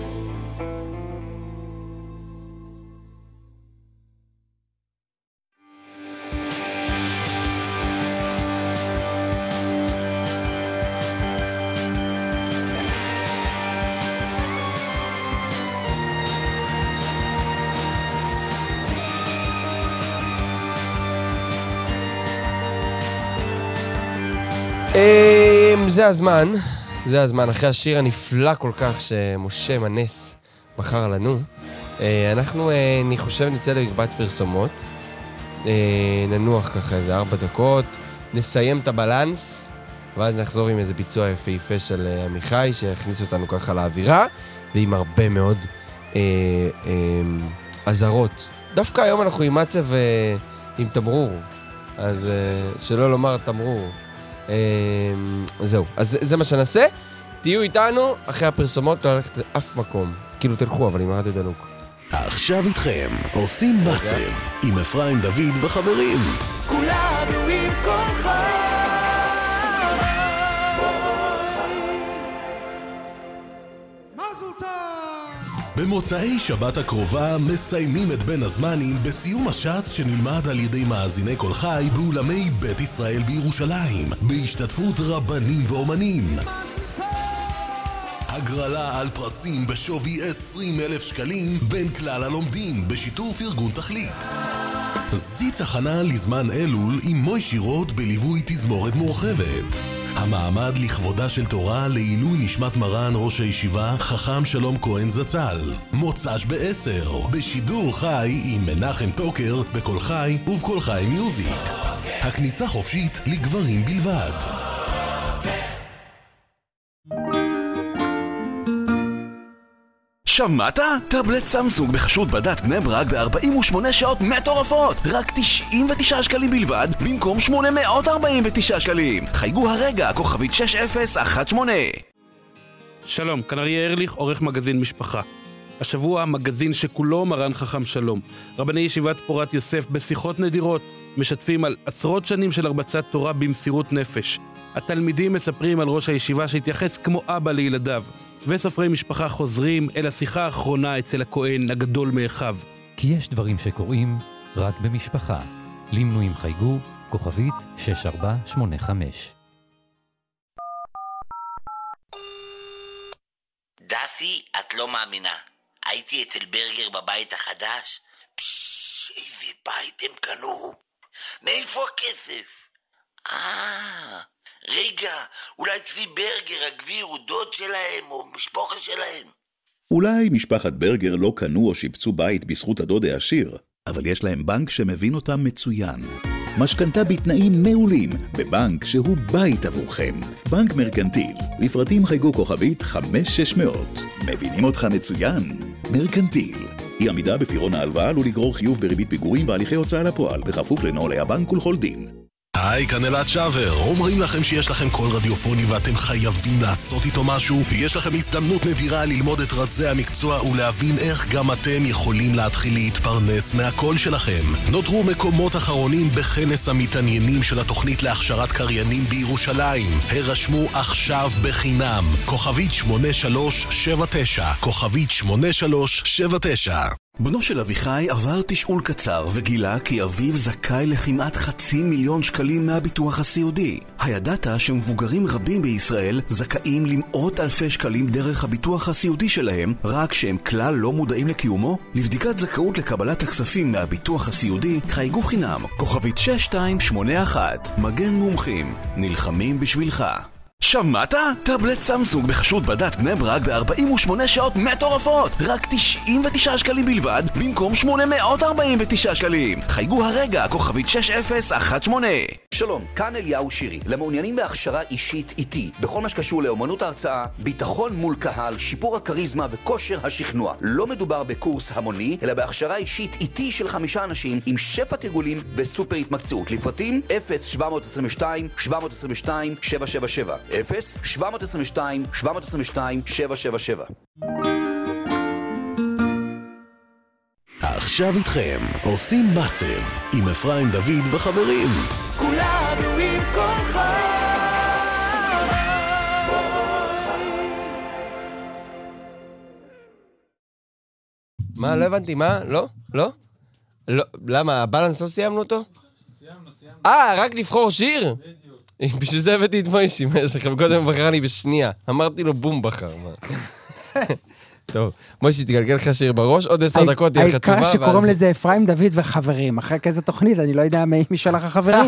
זה הזמן, זה הזמן, אחרי השיר הנפלא כל כך שמשה מנס בחר לנו. אנחנו, אני חושב, נצא למקבץ פרסומות, ננוח ככה איזה ארבע דקות, נסיים את הבלנס, ואז נחזור עם איזה ביצוע יפהפה של עמיחי, שיכניס אותנו ככה לאווירה, ועם הרבה מאוד אה, אה, עזרות. דווקא היום אנחנו עם מצב אה, עם תמרור, אז אה, שלא לומר תמרור. זהו, אז זה מה שנעשה. תהיו איתנו אחרי הפרסומות, לא ללכת לאף מקום, כאילו תלכו אבל עם הרדיו דלוק. עכשיו איתכם עושים מצב עם אפרים דוד וחברים. כולנו עם כולך. במוצאי שבת הקרובה מסיימים את בין הזמנים בסיום הש"ס שנלמד על ידי מאזיני כל חי באולמי בית ישראל בירושלים, בהשתתפות רבנים ואומנים. הגרלה על פרסים בשווי עשרים אלף שקלים בין כלל הלומדים בשיתוף ארגון תכלית. זיץ הכנה לזמן אלול עם מוי שירות בליווי תזמורת מורחבת. המעמד לכבודה של תורה לעילוי נשמת מרן ראש הישיבה חכם שלום כהן זצ"ל, מוצ"ש בעשר, בשידור חי עם מנחם טוקר בכל חי ובכל חי מיוזיק. הכניסה חופשית לגברים בלבד. שמעת? טאבלט סמסונג בחשות בדת בני ברק ב-ארבעים ושמונה שעות מטורפות, רק תשעים ותשעה שקלים בלבד במקום שמונה מאות ארבעים ותשעה שקלים. חייגו הרגע, כוכבית שש אפס אחת שמונה. שלום, כאן אריה ארליך, עורך מגזין משפחה. השבוע מגזין שכולו מרן חכם שלום. רבני ישיבת פורת יוסף בשיחות נדירות משתפים על עשרות שנים של הרבצת תורה במסירות נפש. התלמידים מספרים על ראש הישיבה שהתייחס כמו אבא לילדיו, וסופרי משפחה חוזרים אל השיחה האחרונה אצל הכהן הגדול מאחיו. כי יש דברים שקורים רק במשפחה. למנויים חייגו, כוכבית שש ארבע שמונה חמש. דסי, את לא מאמינה. הייתי אצל ברגר בבית החדש. פשש, איזה בית הם קנו. מאיפה הכסף? אה... רגע, אולי צבי ברגר הגביר הוא דוד שלהם או משפחה שלהם. אולי משפחת ברגר לא קנו או שיפצו בית בזכות הדוד העשיר, אבל יש להם בנק שמבין אותם מצוין. משכנתה בתנאים מעולים בבנק שהוא בית עבורכם. בנק מרקנטיל, לפרטים חייגו כוכבית חמש שש מאות. מבינים אותך מצוין? מרקנטיל. אי עמידה בפירעון ההלוואה עלול לגרור חיוב בריבית פיגורים והליכי הוצאה לפועל, בכפוף לנוהלי הבנק ולכל דין. היי, כאן אלעד שוור. אומרים לכם שיש לכם קול רדיופוני ואתם חייבים לעשות איתו משהו? יש לכם הזדמנות נדירה ללמוד את רזי המקצוע ולהבין איך גם אתם יכולים להתחיל להתפרנס מהקול שלכם. נותרו מקומות אחרונים בכנס המתעניינים של התוכנית להכשרת קריינים בירושלים. הרשמו עכשיו בחינם. כוכבית שמונה שלוש שבע תשע, כוכבית שמונה שלוש שבע תשע. בנו של אביחי עבר תשאול קצר וגילה כי אביו זכאי לכמעט חצי מיליון שקלים מהביטוח הסיעודי. הידעת שמבוגרים רבים בישראל זכאים למאות אלפי שקלים דרך הביטוח הסיעודי שלהם, רק שהם כלל לא מודעים לקיומו? לבדיקת זכאות לקבלת הכספים מהביטוח הסיעודי חייגו חינם, כוכבית שש שתיים שמונה אחת. מגן מומחים, נלחמים בשבילך. שמעת? טאבלט סמסונג בחשות בדת בני ברק ב-ארבעים ושמונה שעות מטורפות, רק תשעים ותשעה שקלים בלבד במקום שמונה מאות ארבעים ותשעה שקלים. חייגו הרגע, כוכבית שש אפס אחת שמונה. שלום, כאן אליהו שירי. למעוניינים בהכשרה אישית איתי בכל מה שקשור לאמנות ההרצאה, ביטחון מול קהל, שיפור הכריזמה וכושר השכנוע. לא מדובר בקורס המוני, אלא בהכשרה אישית איתי של חמישה אנשים עם שפע תרגולים וסופר התמקצעות. לפרטים אפס שבע עשרים ושתיים שבע עשרים ושתיים שבע שבע שבע אפס שבע עשרים ושתיים שבע עשרים ושתיים שבע שבע שבע. עכשיו איתכם עושים מצב עם אפרים דוד וחברים. כולנו עם כל מה? לא הבנתי, מה? לא? לא? לא, למה? הבלנס לא סיימנו אותו? סיימנו, סיימנו. אה, רק לבחור שיר? בדיוק. בשביל זה הבאתי את מוישי, מה יש לכם? קודם בחר לי בשנייה. אמרתי לו בום בחר, מה? טוב, מוישי, תגלגל לך שיר בראש, עוד עשר דקות תהיה לך תשובה. העיקר שקוראים לזה אפרים דוד וחברים. אחרי כזה תוכנית, אני לא יודע מי שלח החברים.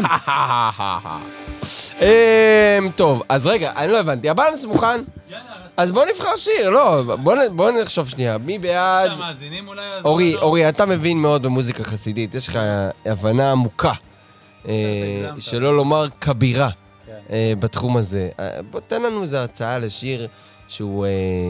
טוב, אז רגע, אני לא הבנתי. הבלנס מוכן? אז בוא נבחר שיר, לא, בוא נחשוב שנייה, מי בעד? אורי, אורי, אתה מבין מאוד במוזיקה חסידית, יש לך הבנה עמוקה, שלא לומר כבירה בתחום הזה. בוא תן לנו איזו הצעה לשיר שהוא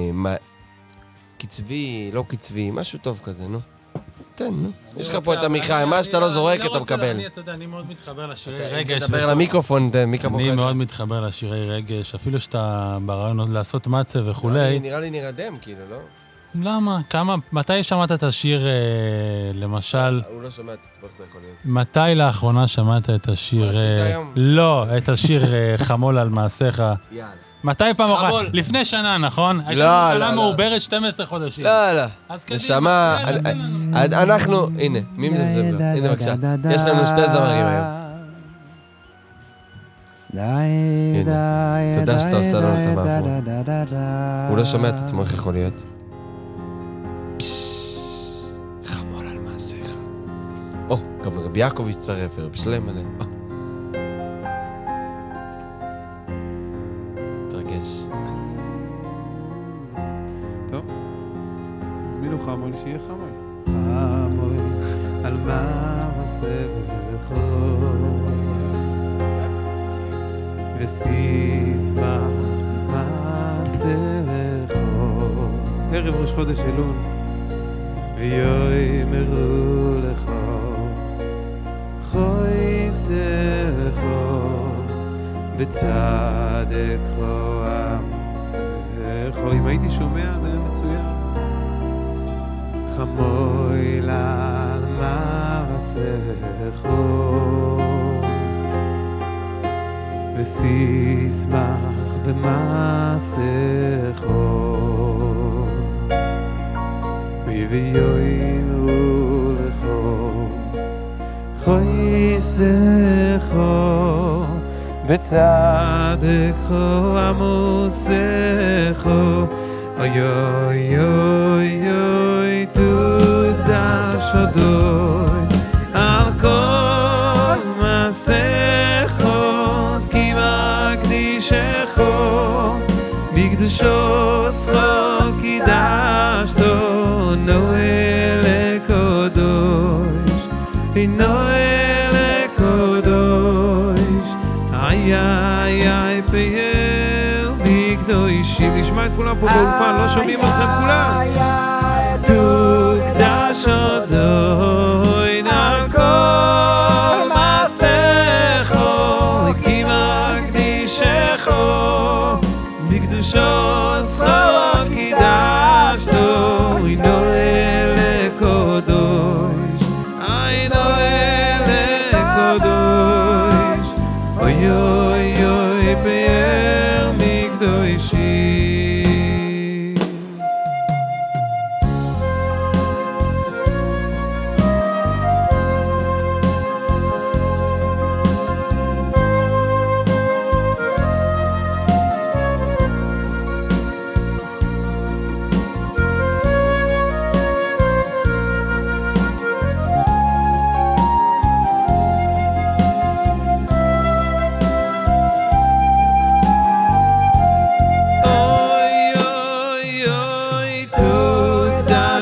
קצבי, לא קצבי, משהו טוב כזה, נו. תן, נו. יש לך פה את עמיחי, מה שאתה לא זורק, אתה מקבל. אני, אתה יודע, אני מאוד מתחבר לשירי רגש. תדבר למיקרופון, מי כמוך. אני מאוד מתחבר לשירי רגש, אפילו שאתה ברעיון לעשות מצה וכולי. נראה לי נרדם, כאילו, לא? למה? כמה, מתי שמעת את השיר, למשל... הוא לא שומע את עצמך, זה יכול להיות. מתי לאחרונה שמעת את השיר... לא, את השיר חמול על מעשיך. יאללה. מתי פעם אחת? לפני שנה, נכון? לא, לא, לא. שנה מעוברת שנים עשר חודשים. לא, לא. נשמה, אנחנו, הנה, מי מזמזם לו? הנה, בבקשה. יש לנו שתי זמרים היום. די, די, תודה שאתה עושה לנו את המעבור. הוא לא שומע את עצמו, איך יכול להיות? חמול על מעשיך. או, גם רבי יעקב יצטרף, רבי שלם עליהם. טוב, הזמינו חמול שיהיה חמול. חמול על מעשיך וסיסמה מעשיך ערב ראש חודש אלול ויאמרו לך חסדך בצדקך עמוסך. אם הייתי שומע זה היה מצוין. חמול על מעשיך וסיסמך במעשיך ויאמרו לך חסדך בצדקך עמוסך. אוי אוי אוי אוי תוקדש אדוני על כל מעשיך כי מקדישך בקדושו שכר קידשתו נועל לקודש נועל לקודש איי איי איי פייר בקדושים. נשמע את כולם פה באולפן, לא שומעים אתכם כולם. תוקדש אדוני על כל מעשיך כי מקדישך בקדושו שכר קידשתו נועל לקודש איי נועל לקודש אוי אוי אוי פייר מקדושים.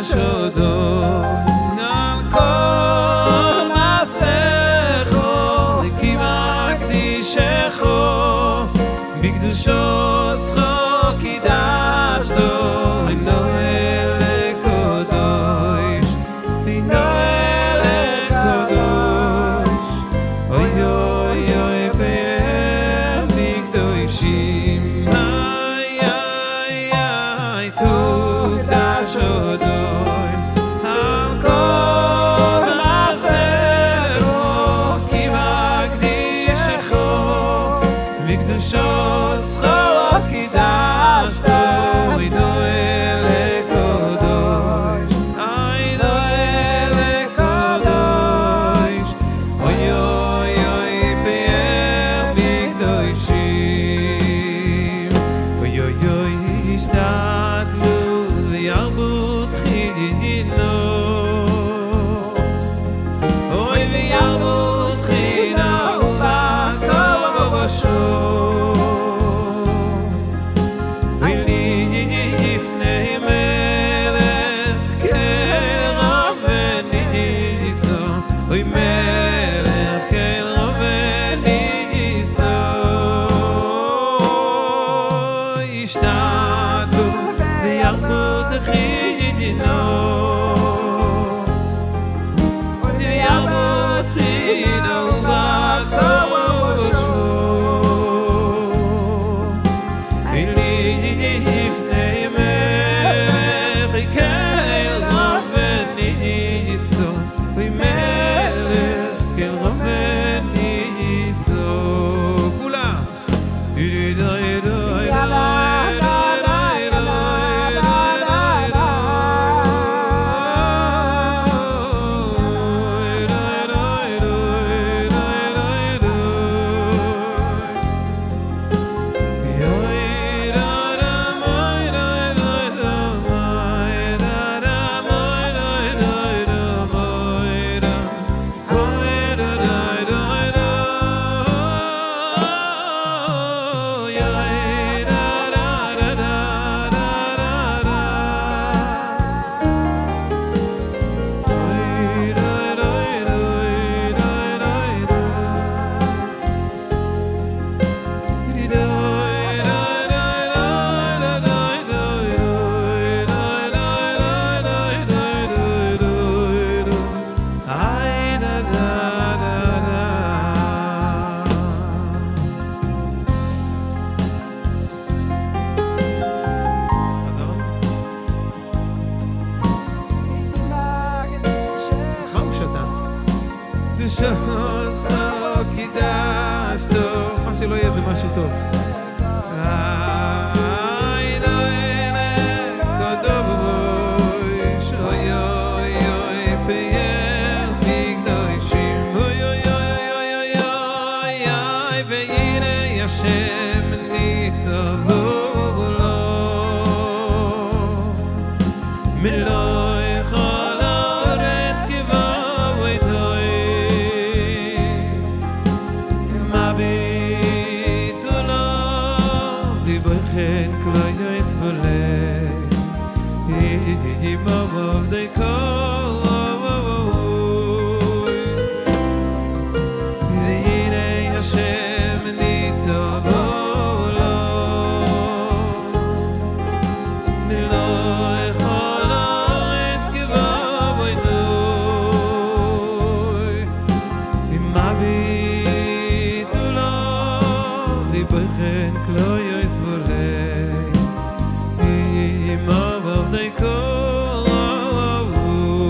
They call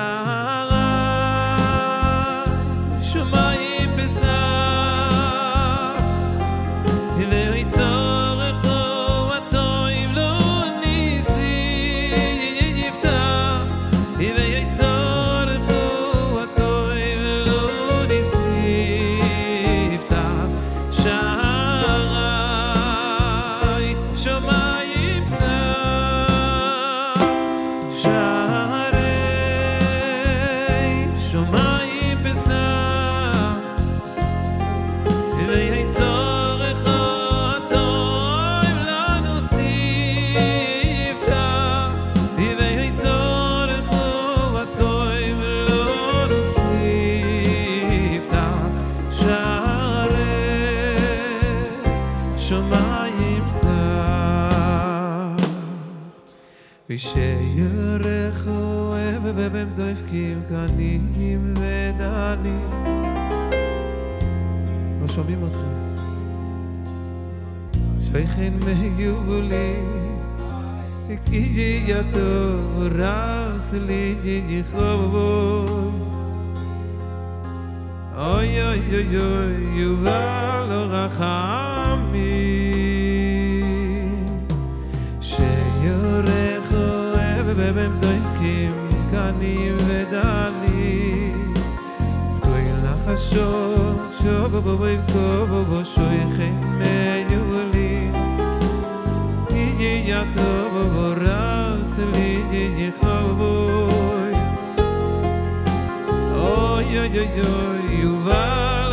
שמיים בשר ואי צורך הוא הטועים לא ניסי יפתח ואי צורך הוא הטועים לא ניסי יפתח שערי שמיים בשר שערי שמיים בשר ויהי צורך הטועים לנו ספתח ויהי צורך הטועים לנו ספתח שערי שמיים בשר ושירחו ובהם דופקים קנים ודלים לא שומעים אתכם שייכן מיולי כי יתו רס לי יחובוס אוי אוי אוי אוי יובל רחמים שיורחו ובהם דופקים קנים ודלים צקוי לך השוק שוב בואי כובו שויכם מיולי יהיה טוב ורס לי יחובוי אוי אוי אוי אוי יובל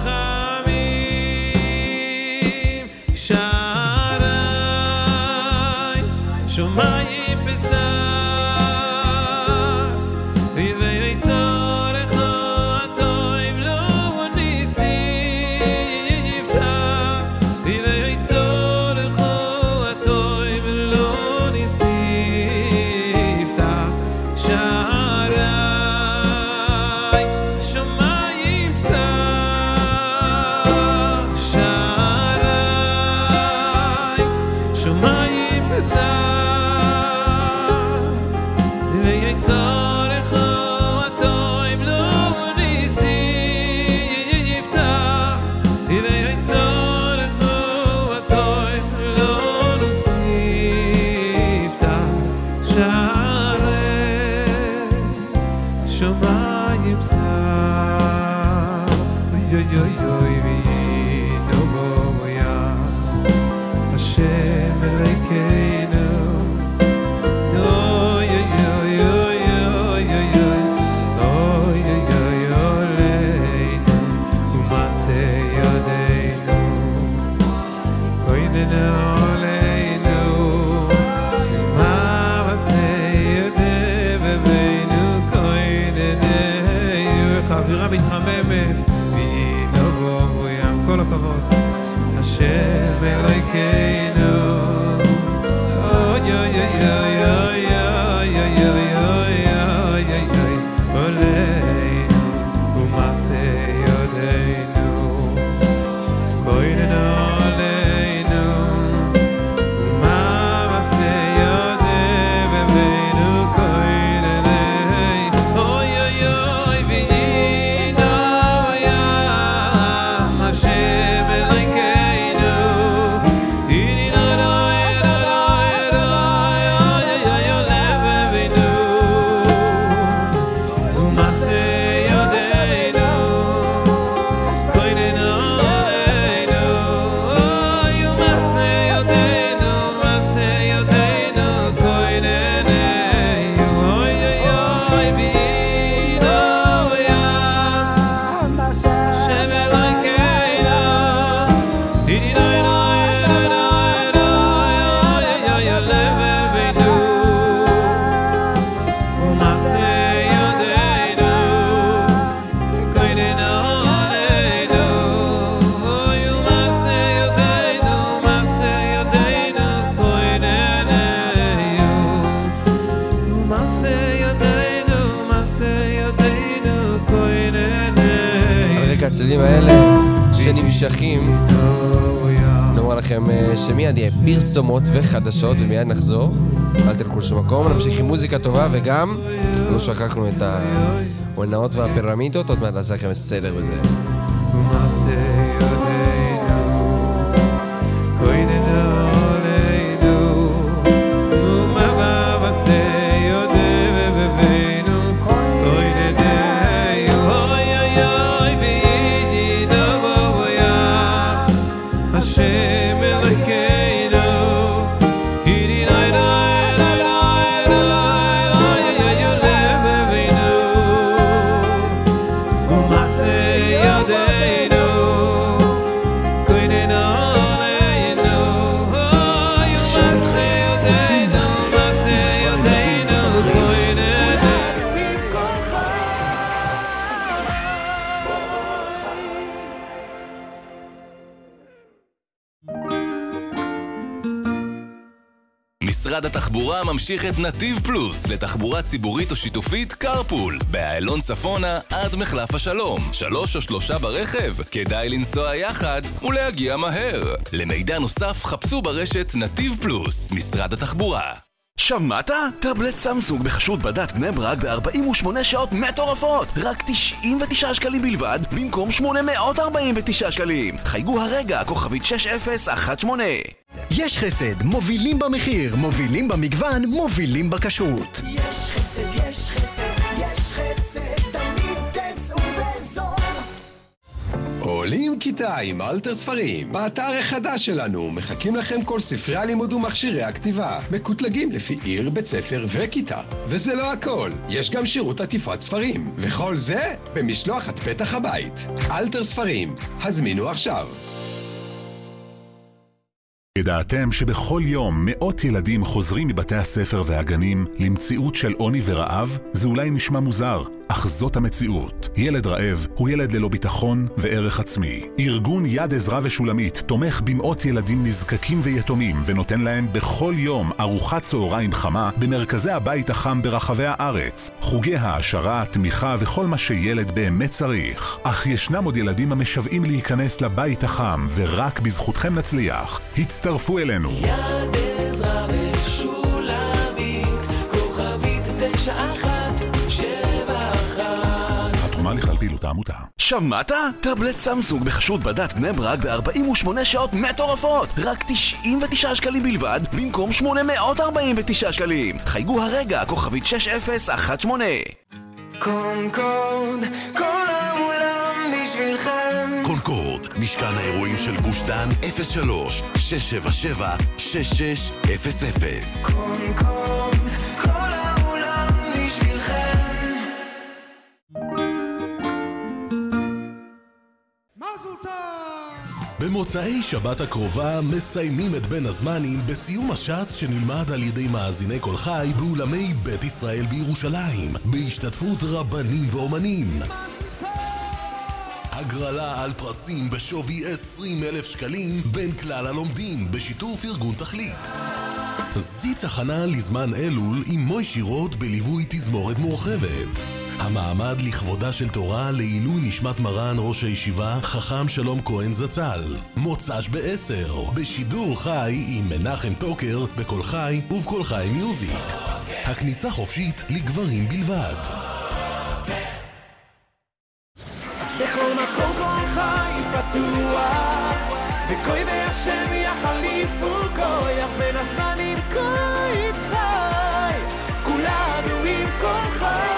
רחמים שערי שמיים בשר ויהי צורך הטועים לא ניסי יפתח ויהי צורך הטועים לא ניסי יפתח שערי שמיים בשר שערי שמיים בשר ויהי צורך הטועים לא ניסי יפתח ויהי צורך הטועים לא ניסי יפתח שערי שמיים בשר יוי יוי יוי וינו בויה השם אלוקינו אוי אוי אוי אוי אוי אוי אוי אוי אוי עלינו ומעשה ידינו כהננו עלינו ומעשה ידינו כהננו חבירה מתחממת וינו בוים כל הכבוד השם אלוקינו אוי אוי אוי אוי אוי אוי אוי אוי אוי אוי עלינו ומעשה ידינו כהננו עלינו ומעשה ידינו כהננו אוי אוי אוי וינו ים השם אלוקינו הנה אלוהי אלוהי אלוהי אלוהי אלוהינו ומעשה ידינו כהננו עלינו אוי ומעשה ידינו מעשה ידינו כהננו אוי אוי אוי וינו ים השם אלוקינו הנה אלוהי אלוהי אלוהי אלוהינו ומעשה ידינו כהננו עלינו אוי ומעשה ידינו מעשה ידינו כהננו ומעשה ידינו מעשה ידינו כהננו על רקע הצלילים האלה שנמשכים נאמר לכם אה, שמיד יהיה פרסומות וחדשות ומיד נחזור, אל תלכו לשום מקום, נמשיך עם מוזיקה טובה וגם לא שכחנו את ההונאות והפירמידות, עוד מעט נעשה לכם סדר בזה. משרד התחבורה ממשיך את נתיב פלוס לתחבורה ציבורית או שיתופית קרפול באיילון צפונה עד מחלף השלום. שלוש או שלושה ברכב, כדאי לנסוע יחד ולהגיע מהר. למידע נוסף חפשו ברשת נתיב פלוס, משרד התחבורה. שמעת? טאבלט סמסונג בחשות בדת בני ברק ב-ארבעים ושמונה שעות מטורפות, רק תשעים ותשעה שקלים בלבד במקום שמונה מאות ארבעים ותשעה שקלים. חייגו הרגע, כוכבית שש אפס אחת שמונה. יש חסד, מובילים במחיר, מובילים במגוון, מובילים בכשרות. יש חסד, יש חסד, יש חסד, תמיד תצאו בזול. עולים כיתה עם אלתר ספרים. באתר החדש שלנו מחכים לכם כל ספרי הלימוד ומכשירי הכתיבה, מקוטלגים לפי עיר, בית ספר וכיתה. וזה לא הכל, יש גם שירות עטיפת ספרים, וכל זה במשלוח עד פתח הבית. אלתר ספרים, הזמינו עכשיו. ידעתם שבכל יום מאות ילדים חוזרים מבתי הספר והגנים למציאות של עוני ורעב? זה אולי נשמע מוזר, אך זאת המציאות. ילד רעב הוא ילד ללא ביטחון וערך עצמי. ארגון יד עזרה ושולמית תומך במאות ילדים נזקקים ויתומים ונותן להם בכל יום ארוחת צהריים חמה במרכזי הבית החם ברחבי הארץ. חוגי העשרה, תמיכה וכל מה שילד באמת צריך. אך ישנם עוד ילדים המשוועים להיכנס לבית החם ורק בזכותכם נצליח. הצטרפו אלינו. יד עזרה ושולמית, כוכבית תשע אחת שבע אחת. התרומה לכלל פעילות העמותה. שמעת? טאבלט סמסונג בחשות בדת בני ברק ב-ארבעים ושמונה שעות מטורפות, רק תשעים ותשעה שקלים בלבד במקום שמונה מאות ארבעים ותשעה שקלים. חייגו הרגע, כוכבית שש אפס אחת שמונה. קונקורד, כל העולם בשבילכם. קונקורד, משכן האירועים של גוש דן, אפס שלוש שש שבע שבע שש שש אפס אפס. קונקורד, כל העולם בשבילכם. במוצאי שבת הקרובה מסיימים את בין הזמנים בסיום הש"ס שנלמד על ידי מאזיני כל חי באולמי בית ישראל בירושלים, בהשתתפות רבנים ואומנים. הגרלה על פרסים בשווי עשרים אלף שקלים בין כלל הלומדים בשיתוף ארגון תכלית. זיץ הכנה לזמן אלול עם מוי שירות בליווי תזמורת מורחבת. המעמד לכבודה של תורה לעילוי נשמת מרן ראש הישיבה חכם שלום כהן זצ"ל. מוצ"ש בעשר, בשידור חי עם מנחם טוקר בכל חי ובכל חי מיוזיק. הכניסה חופשית לגברים בלבד. בכל מקום כל חי פתוח, וכוי והשם יחליפו כויח בין הזמנים כוי יצחי, כולנו עם כל חי.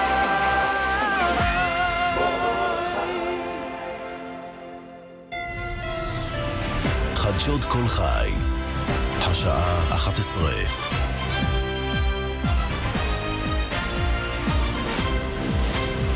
חדשות כל חי, השעה אחת עשרה.